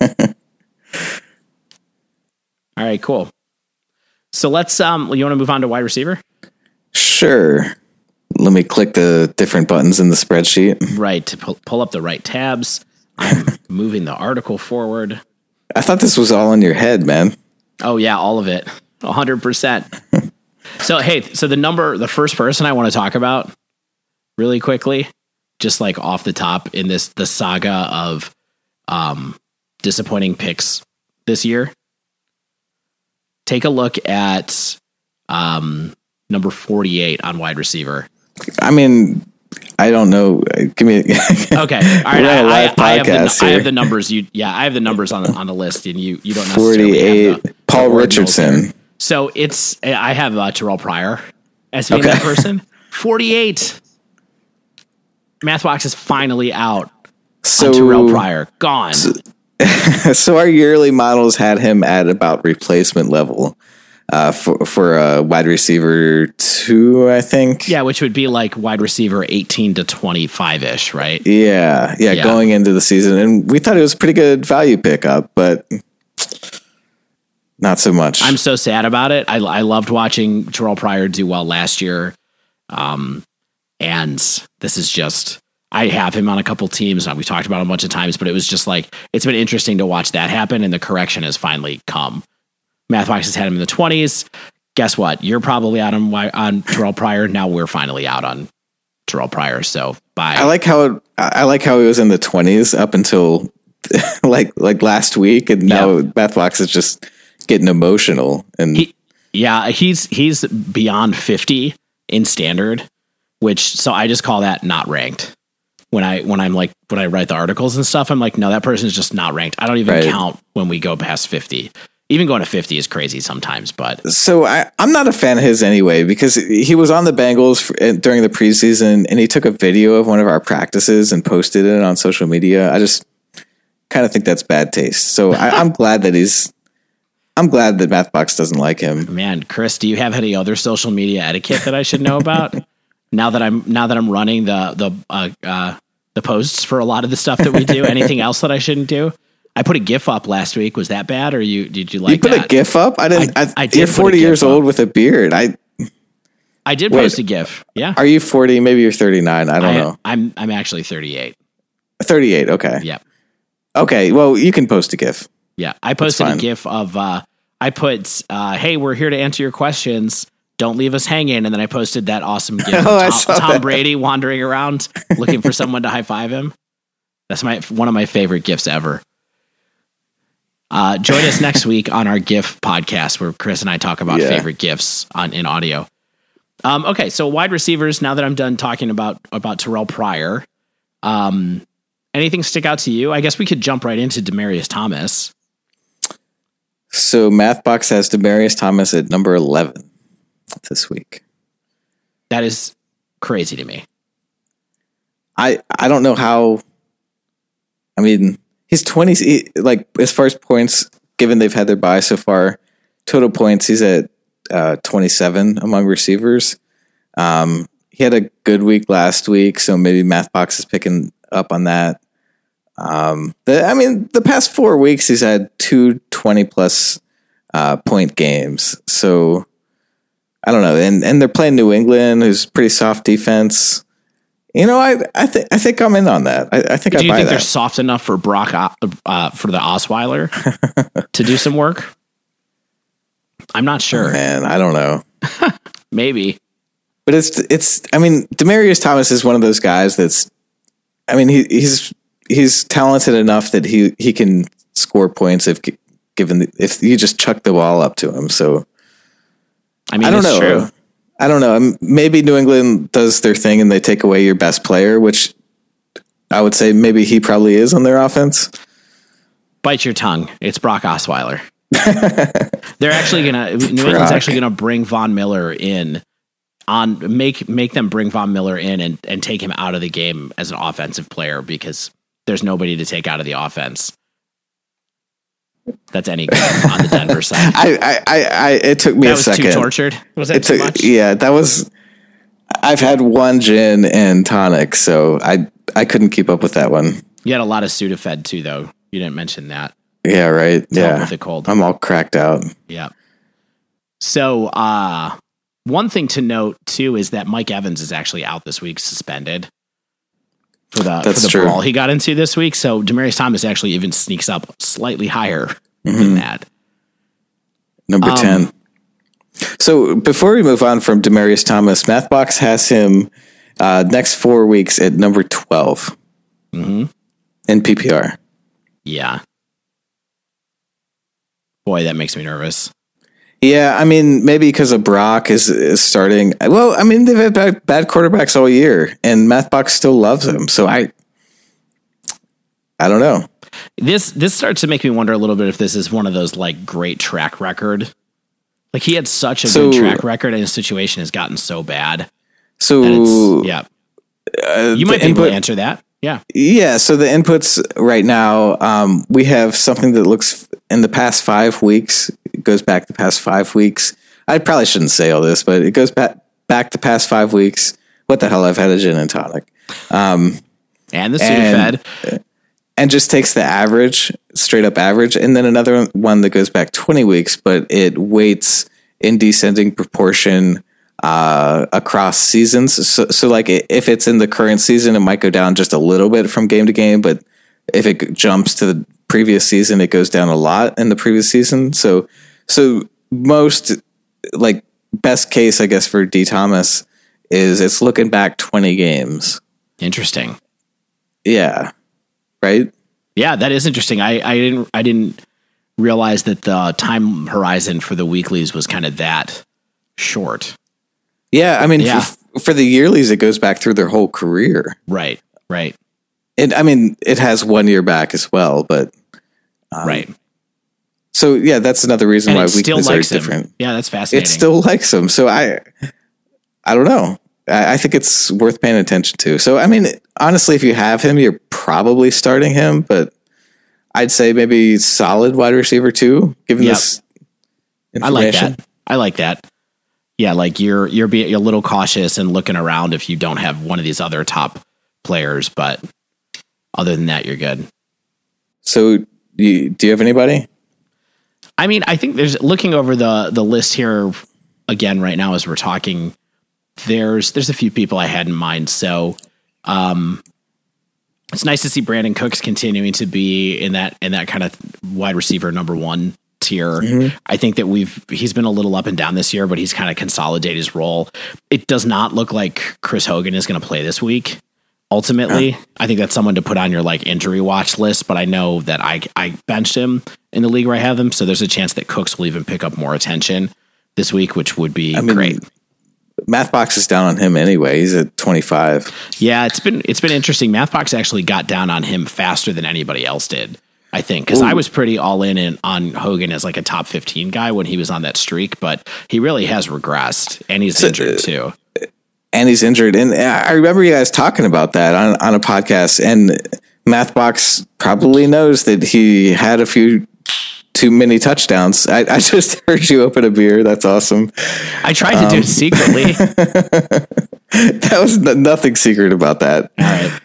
all right, cool. So let's um you want to move on to wide receiver? Sure. Let me click the different buttons in the spreadsheet. Right, to pull, pull up the right tabs. I'm moving the article forward. I thought this was all in your head, man. Oh, yeah, all of it. one hundred percent. So, hey, so the number, the first person I want to talk about really quickly, just like off the top in this, the saga of um, disappointing picks this year. Take a look at um, number forty-eight on wide receiver. I mean, I don't know. Give me. Okay, all right. I, I, I, have the, I have the numbers. You, yeah, I have the numbers on the, on the list, and you, you don't necessarily have the, Paul the Richardson. So it's I have uh, Terrell Pryor as being okay. that person. forty-eight. Mathbox is finally out. So on Terrell Pryor gone. So, so our yearly models had him at about replacement level. Uh, for for a wide receiver two, I think. Yeah, which would be like wide receiver eighteen to twenty-five ish, right? Yeah, yeah, yeah, going into the season, and we thought it was a pretty good value pickup, but not so much. I'm so sad about it. I I loved watching Terrell Pryor do well last year, um, and this is just. I have him on a couple teams. We talked about him a bunch of times, but it was just like it's been interesting to watch that happen, and the correction has finally come. Mathbox has had him in the twenties. Guess what? You're probably out on on Terrell Pryor. Now we're finally out on Terrell Pryor. So bye. I like how it, I like how he was in the twenties up until like like last week, and now yep. Mathbox is just getting emotional. And he, yeah, he's he's beyond fifty in standard, which so I just call that not ranked. When I when I'm like when I write the articles and stuff, I'm like, no, that person is just not ranked. I don't even right. count when we go past fifty. Even going to fifty is crazy sometimes, but so I, I'm not a fan of his anyway, because he was on the Bengals for, during the preseason, and he took a video of one of our practices and posted it on social media. I just kind of think that's bad taste. So I, I'm glad that he's. I'm glad that Mathbox doesn't like him. Man, Chris, do you have any other social media etiquette that I should know about? now that I'm now that I'm running the the uh, uh, the posts for a lot of the stuff that we do. Anything else that I shouldn't do? I put a GIF up last week. Was that bad, or you did you like? You put that? a GIF up? I didn't. I, I did you're forty years up. old with a beard. I. I did wait, post a GIF. Yeah. Are you forty? Maybe you're thirty-nine. I don't I, know. I'm I'm actually thirty-eight. thirty-eight. Okay. Yeah. Okay. Well, you can post a GIF. Yeah, I posted a GIF of. Uh, I put, uh, "Hey, we're here to answer your questions. Don't leave us hanging." And then I posted that awesome GIF of oh, Tom, Tom that. Brady wandering around looking for someone to high five him. That's my one of my favorite GIFs ever. Uh, join us next week on our GIF podcast where Chris and I talk about yeah. favorite GIFs on in audio. Um, okay, so wide receivers. Now that I'm done talking about about Terrell Pryor, um, anything stick out to you? I guess we could jump right into Demaryius Thomas. So Mathbox has Demaryius Thomas at number eleven this week. That is crazy to me. I I don't know how. I mean. He's twenty, he, like as far as points, given they've had their bye so far, total points, he's at uh, twenty-seven among receivers. Um, he had a good week last week, so maybe Mathbox is picking up on that. Um, the, I mean, the past four weeks, he's had two twenty-plus uh, point games. So, I don't know. And and they're playing New England, who's pretty soft defense. You know, I I think I think I'm in on that. I, I think do I you buy think that. they're soft enough for Brock uh, for the Osweiler to do some work? I'm not sure. Oh, man, I don't know. Maybe, but it's it's. I mean, Demaryius Thomas is one of those guys that's. I mean, he, he's he's talented enough that he he can score points if given the, if you just chuck the ball up to him. So, I mean, I don't it's know. True. I don't know. Maybe New England does their thing and they take away your best player, which I would say maybe he probably is on their offense. Bite your tongue. It's Brock Osweiler. They're actually gonna. New Brock. England's actually gonna bring Von Miller in on make make them bring Von Miller in and and take him out of the game as an offensive player because there's nobody to take out of the offense. That's any good on the Denver side. I, I, I, I, it took me that a was second. Too tortured. Was that it too took, much? Yeah, that was. I've had one gin and tonic, so I, I couldn't keep up with that one. You had a lot of Sudafed too, though. You didn't mention that. Yeah, right. To yeah, with the cold. I'm all cracked out. Yeah. So, uh, one thing to note too is that Mike Evans is actually out this week, suspended for the That's for the true. brawl he got into this week. So Demaryius Thomas actually even sneaks up slightly higher mm-hmm. than that. Number um, ten. So before we move on from Demaryius Thomas, Mathbox has him uh, next four weeks at number twelve mm-hmm. in P P R. Yeah. Boy, that makes me nervous. Yeah, I mean, maybe because of Brock is, is starting. Well, I mean, they've had bad, bad quarterbacks all year, and Mathbox still loves him. So I, I don't know. This this starts to make me wonder a little bit if this is one of those like great track record. Like he had such a So- good track record, and his situation has gotten so bad. So That it's, yeah, uh, you might the be able input- to answer that. Yeah, Yeah, so the inputs right now, um, we have something that looks in the past five weeks. It goes back the past five weeks. I probably shouldn't say all this, but it goes back back to past five weeks. What the hell? I've had a gin and tonic, um, and the and, Sudafed. and just takes the average, straight up average, and then another one that goes back twenty weeks, but it weights in descending proportion uh, across seasons. So, so like if it's in the current season, it might go down just a little bit from game to game, but if it jumps to the previous season, it goes down a lot in the previous season. So, so most like best case, I guess, for D Thomas is it's looking back twenty games. Interesting. Yeah. Right. Yeah, that is interesting. I, I didn't I didn't realize that the time horizon for the weeklies was kind of that short. Yeah. I mean, Yeah. For, for the yearlies, it goes back through their whole career. Right. Right. And I mean, it has one year back as well, but um, right. So yeah, that's another reason And why it still weeklies are likes him. different. Yeah, that's fascinating. It still likes him. So I, I don't know. I, I think it's worth paying attention to. So I mean, honestly, if you have him, you're probably starting him, but I'd say maybe solid wide receiver too, given Yep. this I like information. that. I like that. Yeah, like you're you're being a little cautious and looking around if you don't have one of these other top players, but other than that, you're good. So you, do you have anybody? I mean, I think there's looking over the the list here again right now as we're talking. There's there's a few people I had in mind. So um, it's nice to see Brandon Cooks continuing to be in that in that kind of wide receiver number one tier. Mm-hmm. I think that we've he's been a little up and down this year, but he's kind of consolidated his role. It does not look like Chris Hogan is going to play this week. Ultimately, Yeah. I think that's someone to put on your like injury watch list, but I know that I I benched him in the league where I have him, so there's a chance that Cooks will even pick up more attention this week, which would be I mean, great. Mathbox is down on him anyway. He's at twenty-five. Yeah, it's been it's been interesting. Mathbox actually got down on him faster than anybody else did, I think, because I was pretty all in and on Hogan as like a top fifteen guy when he was on that streak, but he really has regressed, and he's So, injured too. And he's injured. And I remember you guys talking about that on, on a podcast, and Mathbox probably knows that he had a few too many touchdowns. I, I just heard you open a beer. That's awesome. I tried to do it secretly. That was n- nothing secret about that. All right.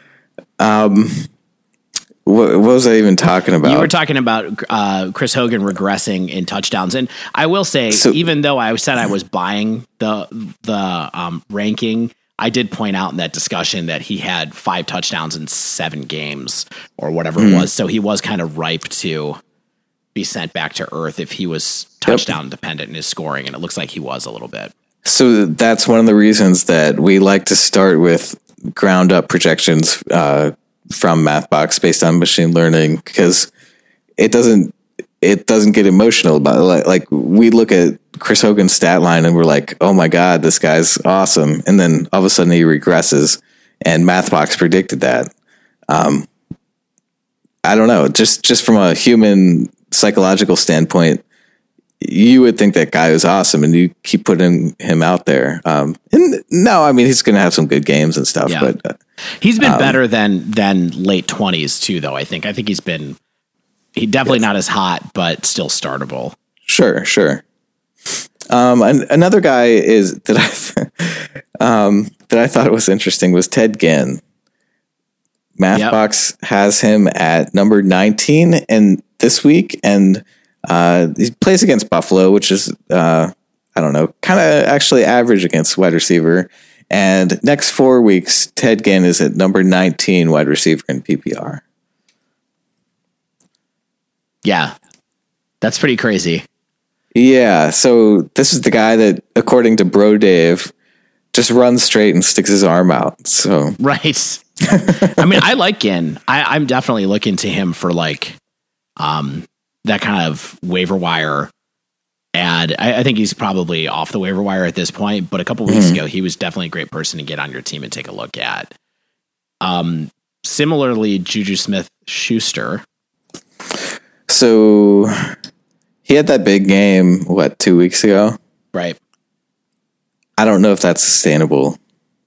What, what was I even talking about? You were talking about uh, Chris Hogan regressing in touchdowns, and I will say, So- even though I said I was buying the the um, ranking, I did point out in that discussion that he had five touchdowns in seven games or whatever Hmm. it was, so he was kind of ripe to be sent back to earth if he was touchdown dependent in his scoring, and it looks like he was a little bit. So that's one of the reasons that we like to start with ground up projections uh, from Mathbox based on machine learning, because it doesn't it doesn't get emotional about it. Like, like we look at Chris Hogan's stat line and we're like, oh my God, this guy's awesome. And then all of a sudden he regresses, and Mathbox predicted that. Um, I don't know, just, just from a human psychological standpoint, you would think that guy is awesome, and you keep putting him out there. Um, and no, I mean, he's going to have some good games and stuff, Yeah. but uh, He's been better than than late twenties too, though. I think I think he's been he definitely not as hot, but still startable. sure, sure. Um, an, another guy is that I, um, that I thought was interesting was Ted Ginn. Mathbox has him at number nineteen and this week, and uh, he plays against Buffalo, which is uh, I don't know, kind of actually average against wide receiver. And next four weeks, Ted Ginn is at number nineteen wide receiver in P P R. Yeah, that's pretty crazy. Yeah, so this is the guy that, according to Bro Dave, just runs straight and sticks his arm out. So Right. I mean, I like Ginn. I, I'm definitely looking to him for like um, that kind of waiver wire ad. I, I think he's probably off the waiver wire at this point, but a couple weeks mm-hmm. ago, he was definitely a great person to get on your team and take a look at. Um, similarly, Juju Smith-Schuster. So he had that big game, what, two weeks ago? Right. I don't know if that's sustainable.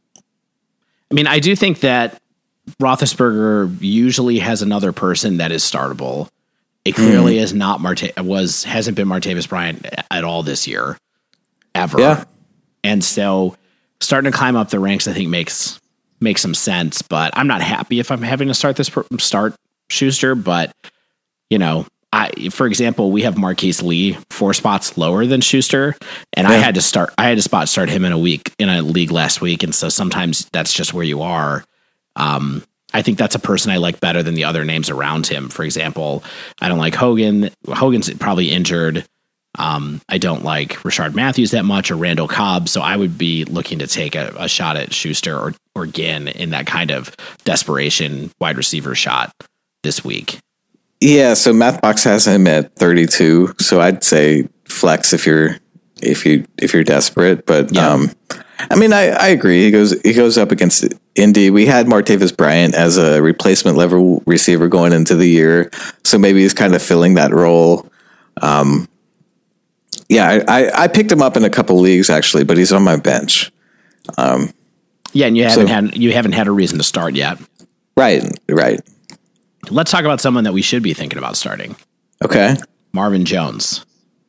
I mean, I do think that Roethlisberger usually has another person that is startable. It clearly mm. is not Marte was hasn't been Martavis Bryant at all this year, ever. Yeah. And so starting to climb up the ranks, I think makes makes some sense. But I'm not happy if I'm having to start this start Schuster. But you know, I for example, we have Marquise Lee four spots lower than Schuster, and yeah. I had to start. I had to spot start him in a week in a league last week, and so sometimes that's just where you are. Um, I think that's a person I like better than the other names around him. For example, I don't like Hogan. Hogan's probably injured. Um, I don't like Rashard Matthews that much or Randall Cobb. So I would be looking to take a, a shot at Schuster or, or Ginn in that kind of desperation wide receiver shot this week. Yeah. So MathBox has him at thirty-two. So I'd say flex if you're, if you, if you're desperate, but, yeah. um, I mean, I, I agree. He goes he goes up against Indy. We had Martavis Bryant as a replacement level receiver going into the year, so maybe he's kind of filling that role. Um, yeah, I, I, I picked him up in a couple leagues actually, but he's on my bench. Um, yeah, and you haven't so, had you haven't had a reason to start yet. Right, right. Let's talk about someone that we should be thinking about starting. Okay, Marvin Jones.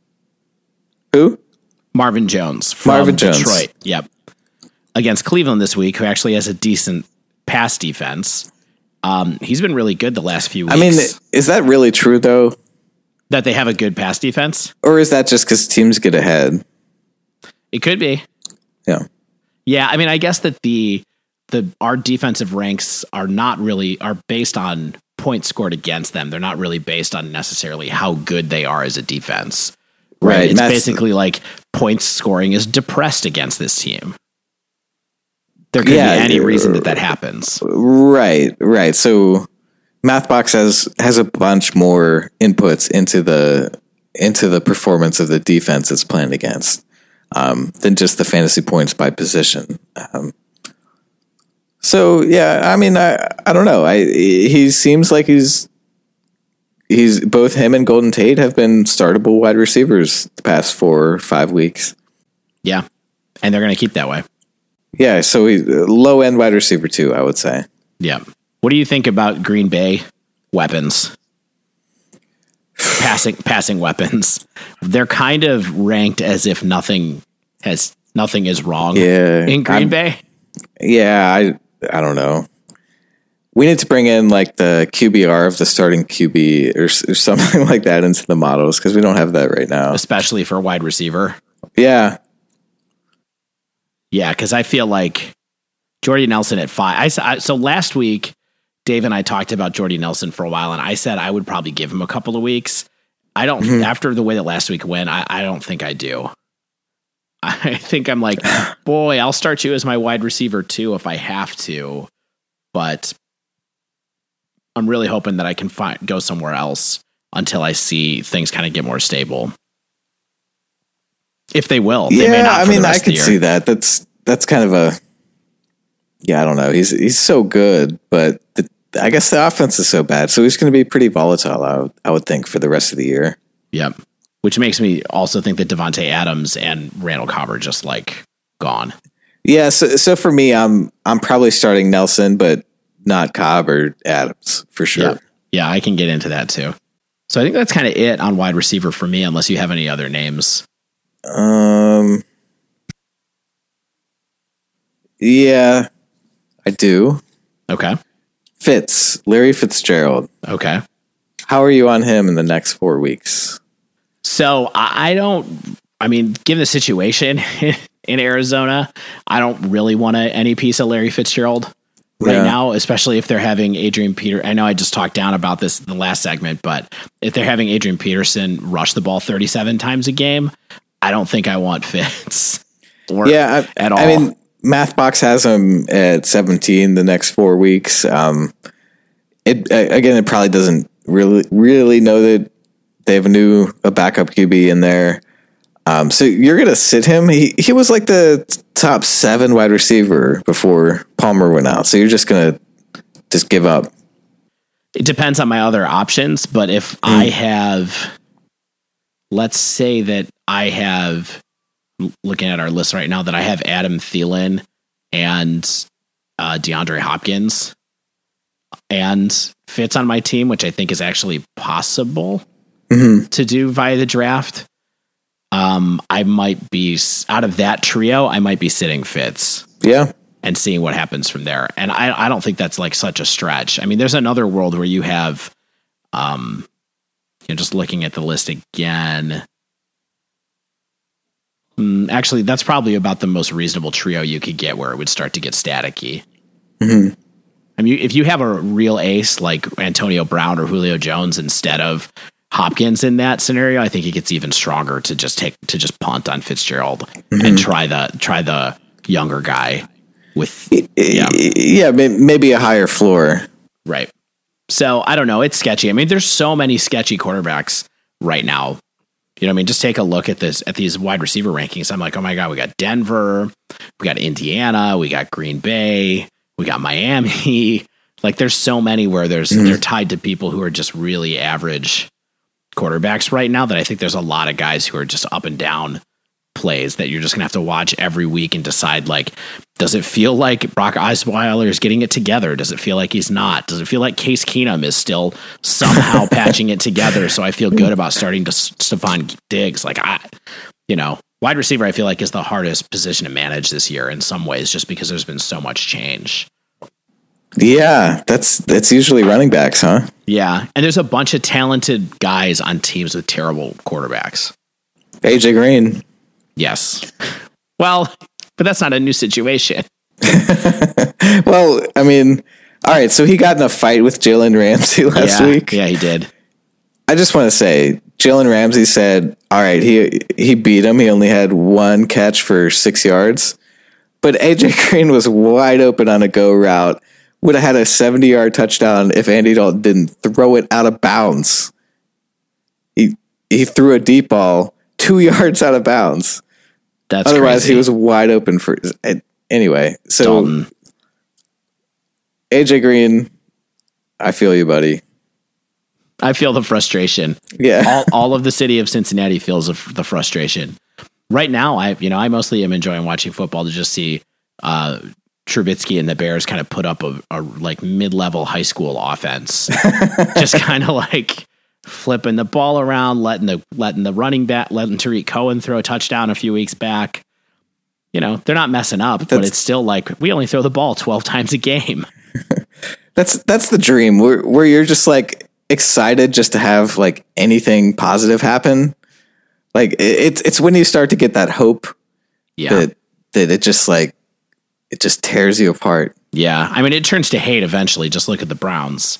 Who? Marvin Jones from Marvin Detroit. Jones. Yep. Against Cleveland this week, who actually has a decent pass defense. Um, he's been really good the last few weeks. I mean, is that really true, though? That they have a good pass defense? Or is that just because teams get ahead? It could be. Yeah. Yeah, I mean, I guess that the the our defensive ranks are not really, are based on points scored against them. They're not really based on necessarily how good they are as a defense. Right. right. It's basically like points scoring is depressed against this team. There could yeah, be any reason that that happens. Right, right. So MathBox has has a bunch more inputs into the into the performance of the defense it's playing against um, than just the fantasy points by position. Um, so yeah, I mean, I I don't know. I he seems like he's he's both him and Golden Tate have been startable wide receivers the past four or five weeks. Yeah, and they're going to keep that way. Yeah, so he, low end wide receiver too, I would say. Yeah. What do you think about Green Bay weapons? passing passing weapons. They're kind of ranked as if nothing has nothing is wrong yeah, in Green I'm, Bay. Yeah, I I don't know. We need to bring in like the Q B R of the starting Q B or, or something like that into the models because we don't have that right now. Especially for wide receiver. Yeah. Yeah, because I feel like Jordy Nelson at five. I, I, so last week, Dave and I talked about Jordy Nelson for a while, and I said I would probably give him a couple of weeks. I don't, mm-hmm. after the way that last week went, I, I don't think I do. I think I'm like, boy, I'll start you as my wide receiver too if I have to, but I'm really hoping that I can find go somewhere else until I see things kind of get more stable. If they will, yeah. They may not I mean, I could see that. That's that's kind of a yeah. I don't know. He's he's so good, but the, I guess the offense is so bad, so he's going to be pretty volatile. I would, I would think for the rest of the year. Yep. Which makes me also think that Devontae Adams and Randall Cobb are just like gone. Yeah. So so for me, I'm I'm probably starting Nelson, but not Cobb or Adams for sure. Yeah, yeah, I can get into that too. So I think that's kind of it on wide receiver for me, unless you have any other names. Um. Yeah, I do. Okay. Fitz, Larry Fitzgerald. Okay. How are you on him in the next four weeks? So I don't. I mean, given the situation in Arizona, I don't really want a, any piece of Larry Fitzgerald right yeah. now, especially if they're having Adrian Peter. I know I just talked down about this in the last segment, but if they're having Adrian Peterson rush the ball thirty-seven times a game, I don't think I want Fitz. yeah, I, at all. I mean, MathBox has him at seventeen the next four weeks. Um, it again, it probably doesn't really really know that They have a new a backup Q B in there. Um, so you're going to sit him. He he was like the top seven wide receiver before Palmer went out. So you're just going to just give up. It depends on my other options. But if mm. I have, let's say that I have, looking at our list right now, that I have Adam Thielen and uh, DeAndre Hopkins and Fitz on my team, which I think is actually possible mm-hmm. to do via the draft. Um, I might be out of that trio. I might be sitting Fitz. Yeah. And seeing what happens from there. And I, I don't think that's like such a stretch. I mean, there's another world where you have, um, you know, just looking at the list again. Um, actually, that's probably about the most reasonable trio you could get where it would start to get staticky. Mm-hmm. I mean, if you have a real ace like Antonio Brown or Julio Jones instead of Hopkins in that scenario, I think it gets even stronger to just take to just punt on Fitzgerald mm-hmm. and try the try the younger guy. With yeah. yeah, maybe a higher floor. Right. So I don't know. It's sketchy. I mean, there's so many sketchy quarterbacks right now. You know what I mean? Just take a look at this, at these wide receiver rankings. I'm like, oh my God, we got Denver, we got Indiana, we got Green Bay, we got Miami. Like there's so many where there's, mm-hmm. they're tied to people who are just really average quarterbacks right now that I think there's a lot of guys who are just up and down plays that you're just gonna have to watch every week and decide, like, does it feel like Brock Osweiler is getting it together? Does it feel like he's not? Does it feel like Case Keenum is still somehow patching it together? So I feel good about starting to Stephon Diggs. Like I, you know, wide receiver, I feel like is the hardest position to manage this year in some ways, just because there's been so much change. Yeah, that's that's usually running backs, huh? Yeah, and there's a bunch of talented guys on teams with terrible quarterbacks. A J Green. Yes. Well, but that's not a new situation. Well, I mean, all right. So he got in a fight with Jalen Ramsey last yeah, week. Yeah, he did. I just want to say, Jalen Ramsey said, all right, he he beat him. He only had one catch for six yards. But A J Green was wide open on a go route. Would have had a seventy-yard touchdown if Andy Dalton didn't throw it out of bounds. He he threw a deep ball two yards out of bounds. That's Otherwise, crazy. He was wide open for. Anyway, so Dalton. A J Green, I feel you, buddy. I feel the frustration. Yeah, all, all of the city of Cincinnati feels the frustration right now. I, you know, I mostly am enjoying watching football to just see uh, Trubisky and the Bears kind of put up a, a like mid-level high school offense, just kind of like flipping the ball around, letting the letting the running back, letting Tariq Cohen throw a touchdown a few weeks back. You know, they're not messing up, that's, but it's still like we only throw the ball twelve times a game. That's that's the dream where where you're just like excited just to have like anything positive happen. Like it's it's when you start to get that hope yeah. that that it just like it just tears you apart. Yeah, I mean it turns to hate eventually. Just look at the Browns.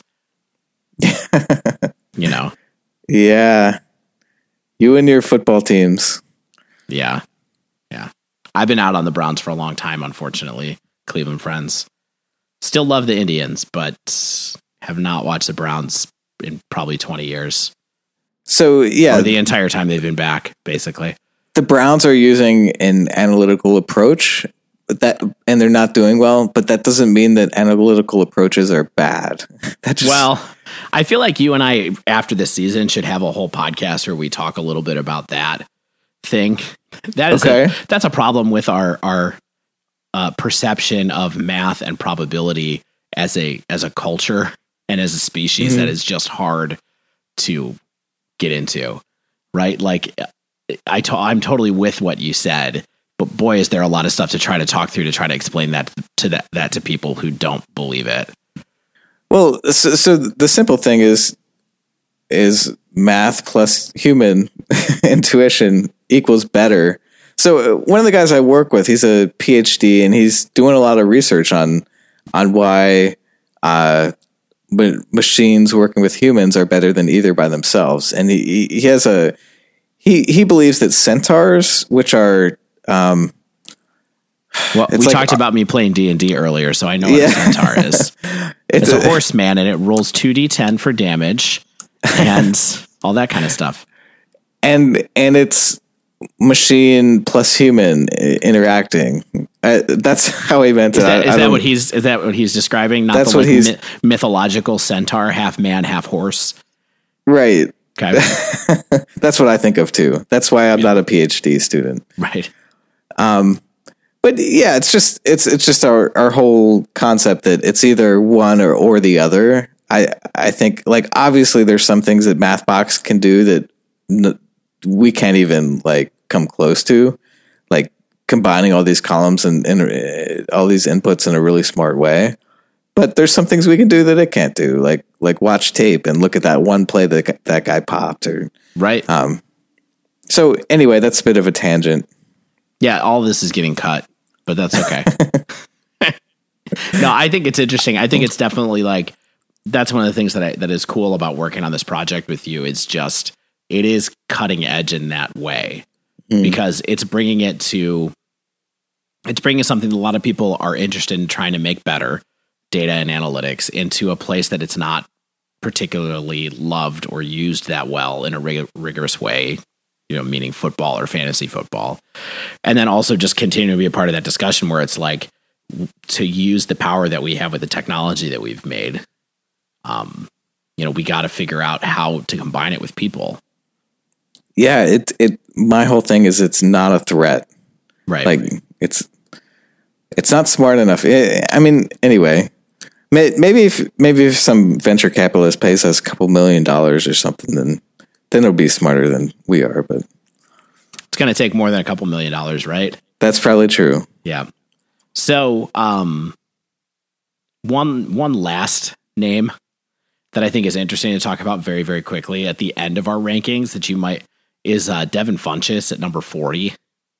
You know. Yeah. You and your football teams. Yeah. Yeah. I've been out on the Browns for a long time, unfortunately. Cleveland friends. Still love the Indians, but have not watched the Browns in probably twenty years. So, yeah. Or the entire time they've been back, basically. The Browns are using an analytical approach, but that and they're not doing well, but that doesn't mean that analytical approaches are bad. That just, well, I feel like you and I, after this season, should have a whole podcast where we talk a little bit about that thing. That is okay. a, that's a problem with our our uh, perception of math and probability as a as a culture and as a species mm-hmm. that is just hard to get into, right? Like I to, I'm totally with what you said, but boy, is there a lot of stuff to try to talk through to try to explain that to that, that to people who don't believe it. Well, so, so the simple thing is, is math plus human intuition equals better. So one of the guys I work with, he's a P H D and he's doing a lot of research on, on why, uh, machines working with humans are better than either by themselves. And he, he has a, he, he believes that centaurs, which are, um, well, we like, talked about me playing D and D earlier, so I know what yeah. a centaur is. It's, it's a, a horseman, and it rolls two d ten for damage, and all that kind of stuff. And and it's machine plus human interacting. Uh, that's how he meant it. Is that, I, is I that what he's is that what he's describing? Not that's the what like, he's myth- mythological centaur, half man, half horse. Right. Okay. That's what I think of too. That's why I'm yeah. not a PhD student. Right. Um, but yeah, it's just it's it's just our, our whole concept that it's either one or, or the other. I I think like obviously there's some things that MathBox can do that n- we can't even like come close to, like combining all these columns and, and uh, all these inputs in a really smart way. But there's some things we can do that it can't do, like like watch tape and look at that one play that that guy popped, or right. Um. So anyway, that's a bit of a tangent. Yeah, all this is getting cut, but that's okay. No, I think it's interesting. I think it's definitely like that's one of the things that I, that is cool about working on this project with you. It's just it is cutting edge in that way mm. because it's bringing it to it's bringing something that a lot of people are interested in trying to make better. Data and analytics into a place that it's not particularly loved or used that well in a rig- rigorous way, you know, meaning football or fantasy football. And then also just continue to be a part of that discussion where it's like to use the power that we have with the technology that we've made. Um, you know, we got to figure out how to combine it with people. Yeah. It, it, my whole thing is it's not a threat, right? Like it's, it's not smart enough. I mean, anyway, maybe if maybe if some venture capitalist pays us a couple million dollars or something, then then it'll be smarter than we are. But it's going to take more than a couple million dollars, right? That's probably true. Yeah. So, um, one one last name that I think is interesting to talk about very very quickly at the end of our rankings that you might is uh, Devin Funchess at number forty.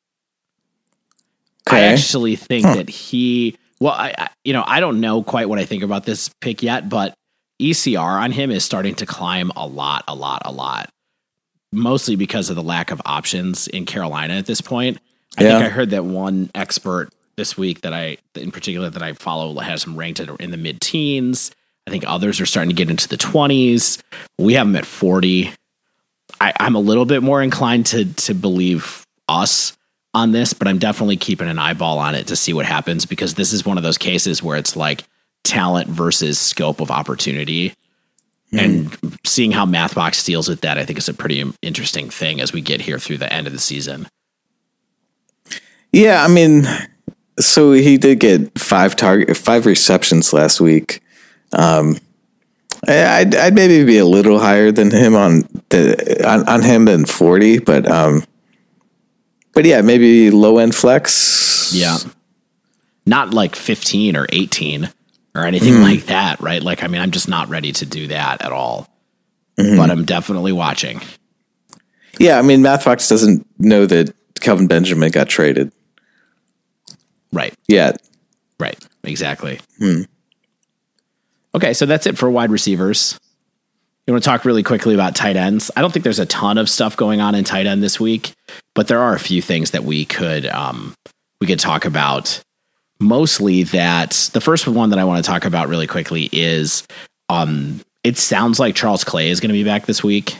Okay. I actually think huh. that he, well, I, I, you know, I don't know quite what I think about this pick yet, but E C R on him is starting to climb a lot, a lot, a lot, mostly because of the lack of options in Carolina at this point. I yeah. think I heard that one expert this week that I, in particular, that I follow has him ranked in the mid teens. I think others are starting to get into the twenties. We have him at forty. I, I'm a little bit more inclined to to believe us on this, but I'm definitely keeping an eyeball on it to see what happens, because this is one of those cases where it's like talent versus scope of opportunity. Mm. And seeing how MathBox deals with that, I think is a pretty interesting thing as we get here through the end of the season. Yeah, I mean, so he did get five target, five receptions last week. Um, I'd, I'd maybe be a little higher than him on the on, on him than forty, but um, but yeah, maybe low end flex. Yeah, not like fifteen or eighteen or anything mm. like that, right? Like, I mean, I'm just not ready to do that at all. Mm-hmm. But I'm definitely watching. Yeah, I mean, MathBox doesn't know that Kelvin Benjamin got traded. Right. Yeah. Right. Exactly. Hmm. Okay, so that's it for wide receivers. You want to talk really quickly about tight ends? I don't think there's a ton of stuff going on in tight end this week, but there are a few things that we could um, we could talk about. Mostly that the first one that I want to talk about really quickly is um, it sounds like Charles Clay is going to be back this week.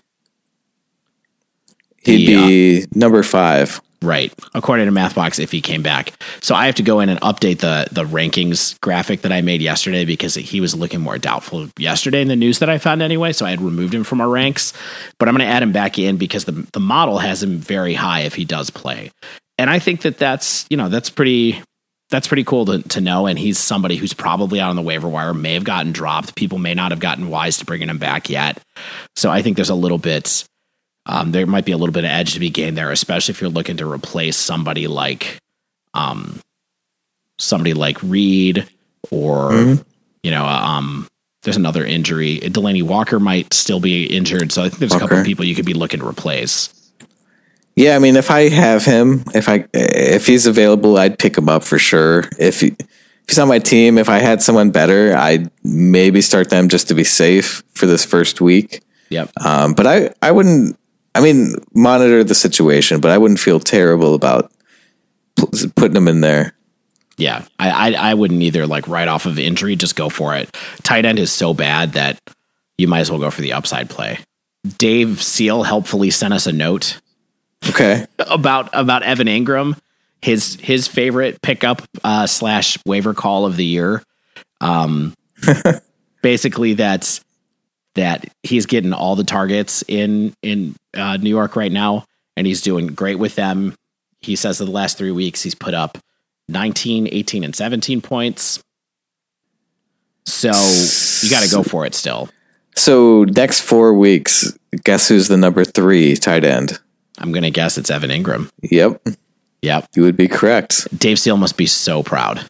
He'd he, be uh, number five. Right. According to MathBox, if he came back. So I have to go in and update the the rankings graphic that I made yesterday because he was looking more doubtful yesterday in the news that I found anyway. So I had removed him from our ranks, but I'm going to add him back in because the, the model has him very high if he does play. And I think that that's, you know, that's pretty, that's pretty cool to, to know. And he's somebody who's probably out on the waiver wire, may have gotten dropped. People may not have gotten wise to bringing him back yet. So I think there's a little bit, Um, there might be a little bit of edge to be gained there, especially if you're looking to replace somebody like, um, somebody like Reed or, mm-hmm. you know, um, there's another injury. Delaney Walker might still be injured. So I think there's Walker. a couple of people you could be looking to replace. Yeah. I mean, if I have him, if I, if he's available, I'd pick him up for sure. If, he, if he's on my team, if I had someone better, I'd maybe start them just to be safe for this first week. Yep. Um, but I, I wouldn't, I mean, monitor the situation, but I wouldn't feel terrible about putting them in there. Yeah, I, I I wouldn't either. Like right off of injury, just go for it. Tight end is so bad that you might as well go for the upside play. Dave Seal helpfully sent us a note. Okay. About about Evan Ingram, his his favorite pickup uh, slash waiver call of the year. Um, basically, that's that he's getting all the targets in in uh, New York right now, and he's doing great with them. He says that the last three weeks he's put up nineteen, eighteen, and seventeen points. So you got to go for it still. So next four weeks, guess who's the number three tight end? I'm going to guess it's Evan Ingram. Yep. Yep. You would be correct. Dave Seal must be so proud.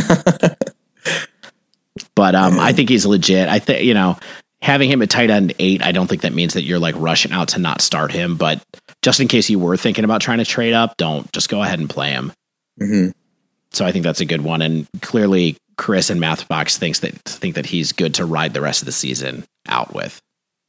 But um, I think he's legit. I think, you know, having him at tight end eight, I don't think that means that you're like rushing out to not start him. But just in case you were thinking about trying to trade up, don't just go ahead and play him. Mm-hmm. So I think that's a good one. And clearly Chris and Mathbox thinks that think that he's good to ride the rest of the season out with.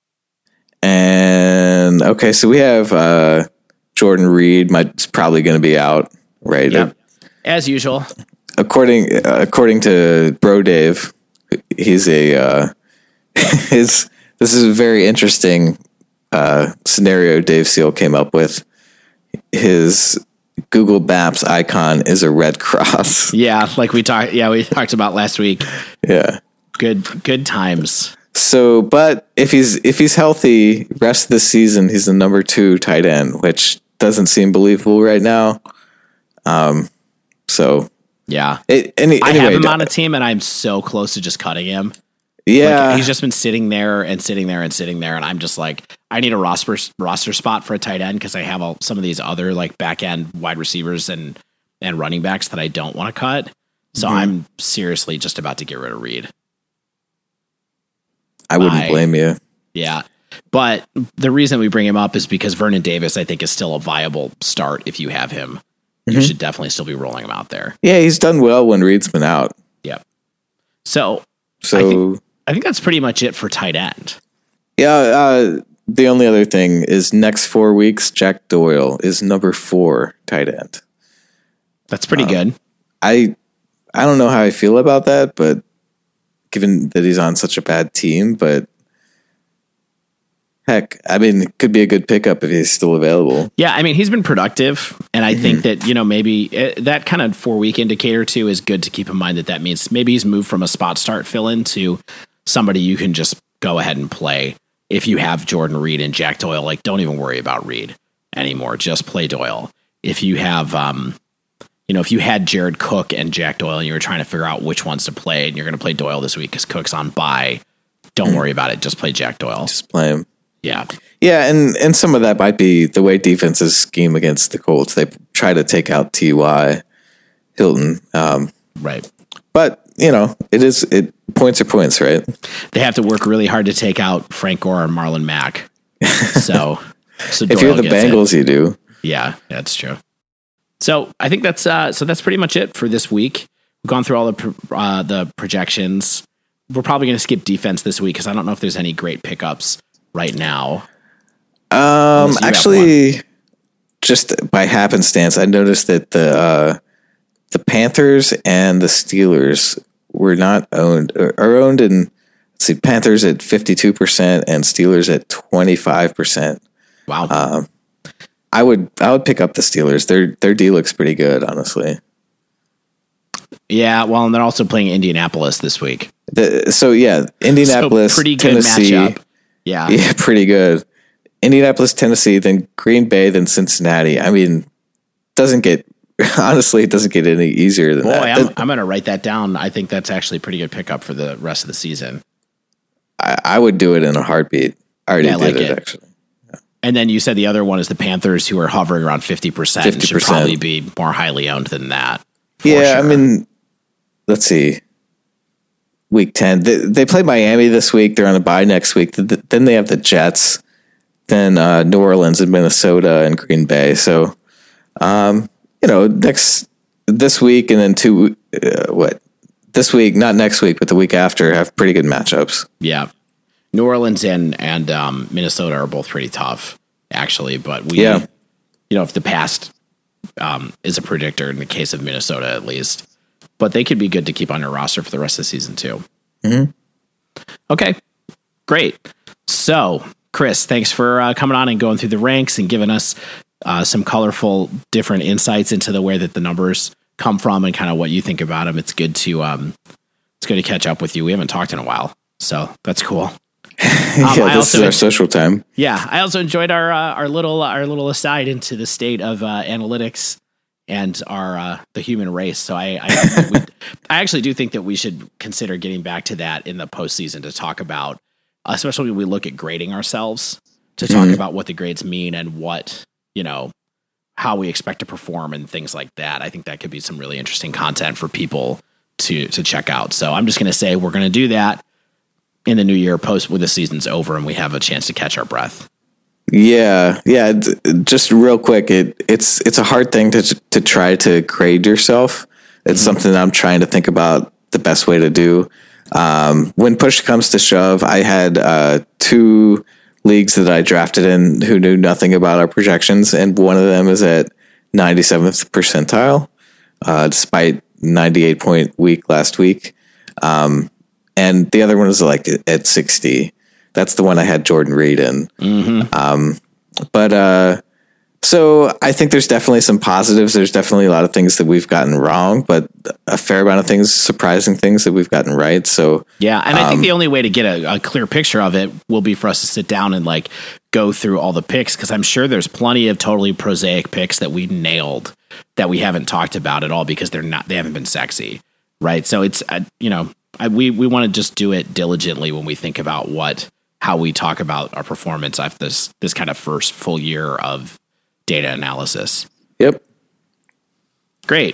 And okay, so we have uh, Jordan Reed. Might probably going to be out, right? Yep. As usual. According uh, according to Bro Dave, he's a uh, his. This is a very interesting uh, scenario Dave Seal came up with. His Google Maps icon is a red cross. Yeah, like we talked. Yeah, we talked about last week. Yeah, good good times. So, but if he's if he's healthy, rest of the season, he's the number two tight end, which doesn't seem believable right now. Um, so yeah, it, any, I anyway, have him on a team, and I'm so close to just cutting him. Yeah, like, he's just been sitting there and sitting there and sitting there, and I'm just like, I need a roster roster spot for a tight end because I have all, some of these other like back end wide receivers and and running backs that I don't want to cut. So mm-hmm. I'm seriously just about to get rid of Reed. I wouldn't I, blame you. Yeah. But the reason we bring him up is because Vernon Davis, I think, is still a viable start if you have him. Mm-hmm. You should definitely still be rolling him out there. Yeah, he's done well when Reed's been out. Yep. So, so I think, I think that's pretty much it for tight end. Yeah. Uh, the only other thing is next four weeks, Jack Doyle is number four tight end. That's pretty um, good. I I don't know how I feel about that, but given that he's on such a bad team, but heck, I mean, it could be a good pickup if he's still available. Yeah, I mean, he's been productive, and I mm-hmm. think that, you know, maybe uh, that kind of four-week indicator, too, is good to keep in mind that that means maybe he's moved from a spot start fill-in to somebody you can just go ahead and play. If you have Jordan Reed and Jack Doyle, like, don't even worry about Reed anymore. Just play Doyle. If you have... um You know, if you had Jared Cook and Jack Doyle and you were trying to figure out which ones to play and you're going to play Doyle this week because Cook's on bye, don't mm. worry about it. Just play Jack Doyle. Just play him. Yeah. Yeah, and, and some of that might be the way defenses scheme against the Colts. They try to take out T Y Hilton. Um, right. But, you know, it is it points are points, right? They have to work really hard to take out Frank Gore and Marlon Mack. So, so if you're the Bengals, it. you do. Yeah, that's true. So I think that's uh, so that's pretty much it for this week. We've gone through all the uh, the projections. We're probably going to skip defense this week because I don't know if there's any great pickups right now. Um, actually, just by happenstance, I noticed that the uh, the Panthers and the Steelers were not owned are owned in. Let's see, Panthers at fifty-two percent and Steelers at twenty-five percent. Wow. Um, I would I would pick up the Steelers. Their their D looks pretty good, honestly. Yeah, well, and they're also playing Indianapolis this week. The, so yeah, Indianapolis, so pretty good Tennessee. Matchup. Yeah, yeah, pretty good. Indianapolis, Tennessee, then Green Bay, then Cincinnati. I mean, doesn't get honestly, it doesn't get any easier than Boy, that. I'm, I'm going to write that down. I think that's actually a pretty good pickup for the rest of the season. I, I would do it in a heartbeat. I already yeah, I did like it, it actually. And then you said the other one is the Panthers, who are hovering around fifty percent. fifty percent. Should probably be more highly owned than that. Yeah, sure. I mean, let's see. Week ten. They, they play Miami this week. They're on a bye next week. Then they have the Jets. Then uh, New Orleans and Minnesota and Green Bay. So, um, you know, next this week and then two, uh, what? This week, not next week, but the week after have pretty good matchups. Yeah. New Orleans and and um, Minnesota are both pretty tough, actually. But we, yeah. you know, if the past um, is a predictor in the case of Minnesota, at least, but they could be good to keep on your roster for the rest of the season too. Mm-hmm. Okay, great. So, Chris. Chris, thanks for uh, coming on and going through the ranks and giving us uh, some colorful, different insights into the way that the numbers come from and kind of what you think about them. It's good to um, it's good to catch up with you. We haven't talked in a while, so that's cool. Um, yeah, this also, is our social time. Yeah, I also enjoyed our uh, our little our little aside into the state of uh, analytics and our uh, the human race. So I I, we, I actually do think that we should consider getting back to that in the postseason to talk about, especially when we look at grading ourselves, to talk mm-hmm. about what the grades mean and what, you know, how we expect to perform and things like that. I think that could be some really interesting content for people to to check out. So I'm just going to say we're going to do that in the new year, post when the season's over and we have a chance to catch our breath. Yeah, yeah. Just real quick, it it's it's a hard thing to to try to grade yourself. It's mm-hmm. something that I'm trying to think about the best way to do. Um, when push comes to shove, I had uh, two leagues that I drafted in who knew nothing about our projections, and one of them is at ninety-seventh percentile, uh, despite ninety-eight point week last week, um, and the other one is like at sixty. That's the one I had Jordan Reed in. Mm-hmm. Um, but uh, so I think there's definitely some positives. There's definitely a lot of things that we've gotten wrong, but a fair amount of things, surprising things that we've gotten right. So yeah, and um, I think the only way to get a, a clear picture of it will be for us to sit down and like go through all the picks, because I'm sure there's plenty of totally prosaic picks that we nailed that we haven't talked about at all because they're not, they haven't been sexy, right? So it's uh, you know I, we we want to just do it diligently when we think about what. how we talk about our performance after this this kind of first full year of data analysis. Yep. Great.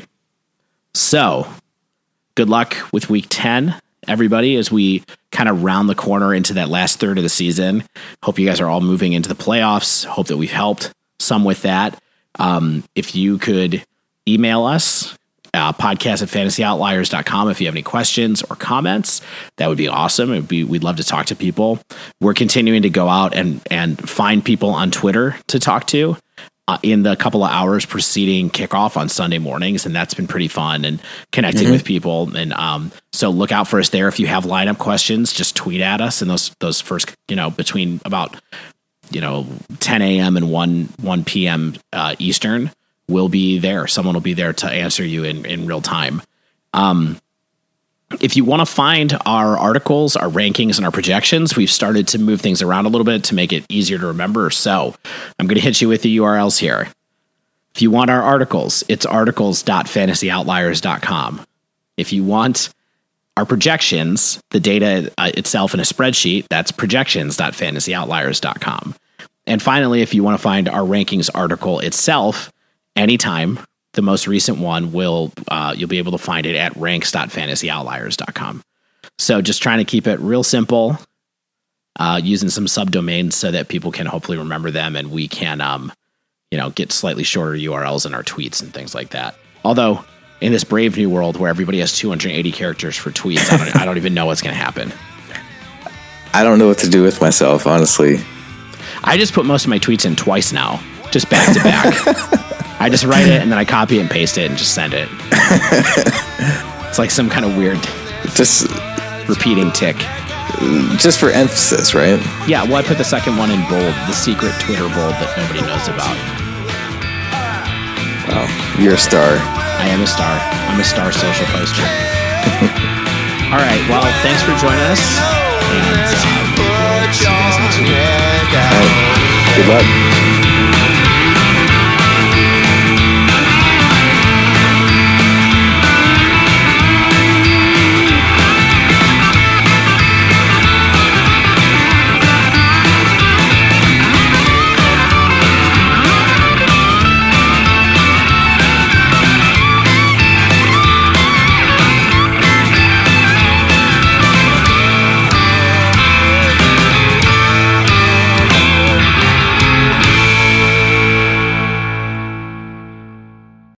So good luck with week ten, everybody, as we kind of round the corner into that last third of the season. Hope you guys are all moving into the playoffs. Hope that we've helped some with that. Um, if you could email us, Uh, podcast at fantasy outliers dot com if you have any questions or comments. That would be awesome. It'd be, we'd love to talk to people. We're continuing to go out and, and find people on Twitter to talk to uh, in the couple of hours preceding kickoff on Sunday mornings, and that's been pretty fun and connecting mm-hmm. with people. And um, so look out for us there. If you have lineup questions, just tweet at us in those those first, you know, between about you know ten a.m. and one p.m. Uh, Eastern. Will be there. Someone will be there to answer you in, in real time. Um, if you want to find our articles, our rankings, and our projections, we've started to move things around a little bit to make it easier to remember. So I'm going to hit you with the U R Ls here. If you want our articles, it's articles dot fantasy outliers dot com. If you want our projections, the data uh, itself in a spreadsheet, that's projections dot fantasy outliers dot com. And finally, if you want to find our rankings article itself, anytime, the most recent one will uh, you'll be able to find it at ranks dot fantasy outliers dot com. So just trying to keep it real simple, uh, using some subdomains so that people can hopefully remember them, and we can um, you know get slightly shorter U R Ls in our tweets and things like that. Although in this brave new world where everybody has two hundred eighty characters for tweets, I don't, I don't even know what's going to happen. I don't know what to do with myself, honestly. I just put most of my tweets in twice now, just back to back. I just write it and then I copy it and paste it and just send it. It's like some kind of weird just repeating tick. Just for emphasis, right? Yeah, well, I put the second one in bold, the secret Twitter bold that nobody knows about. Wow, you're a star. I am a star. I'm a star social poster. All right, well, thanks for joining us. And uh, we'll see you guys next week. All right, good luck.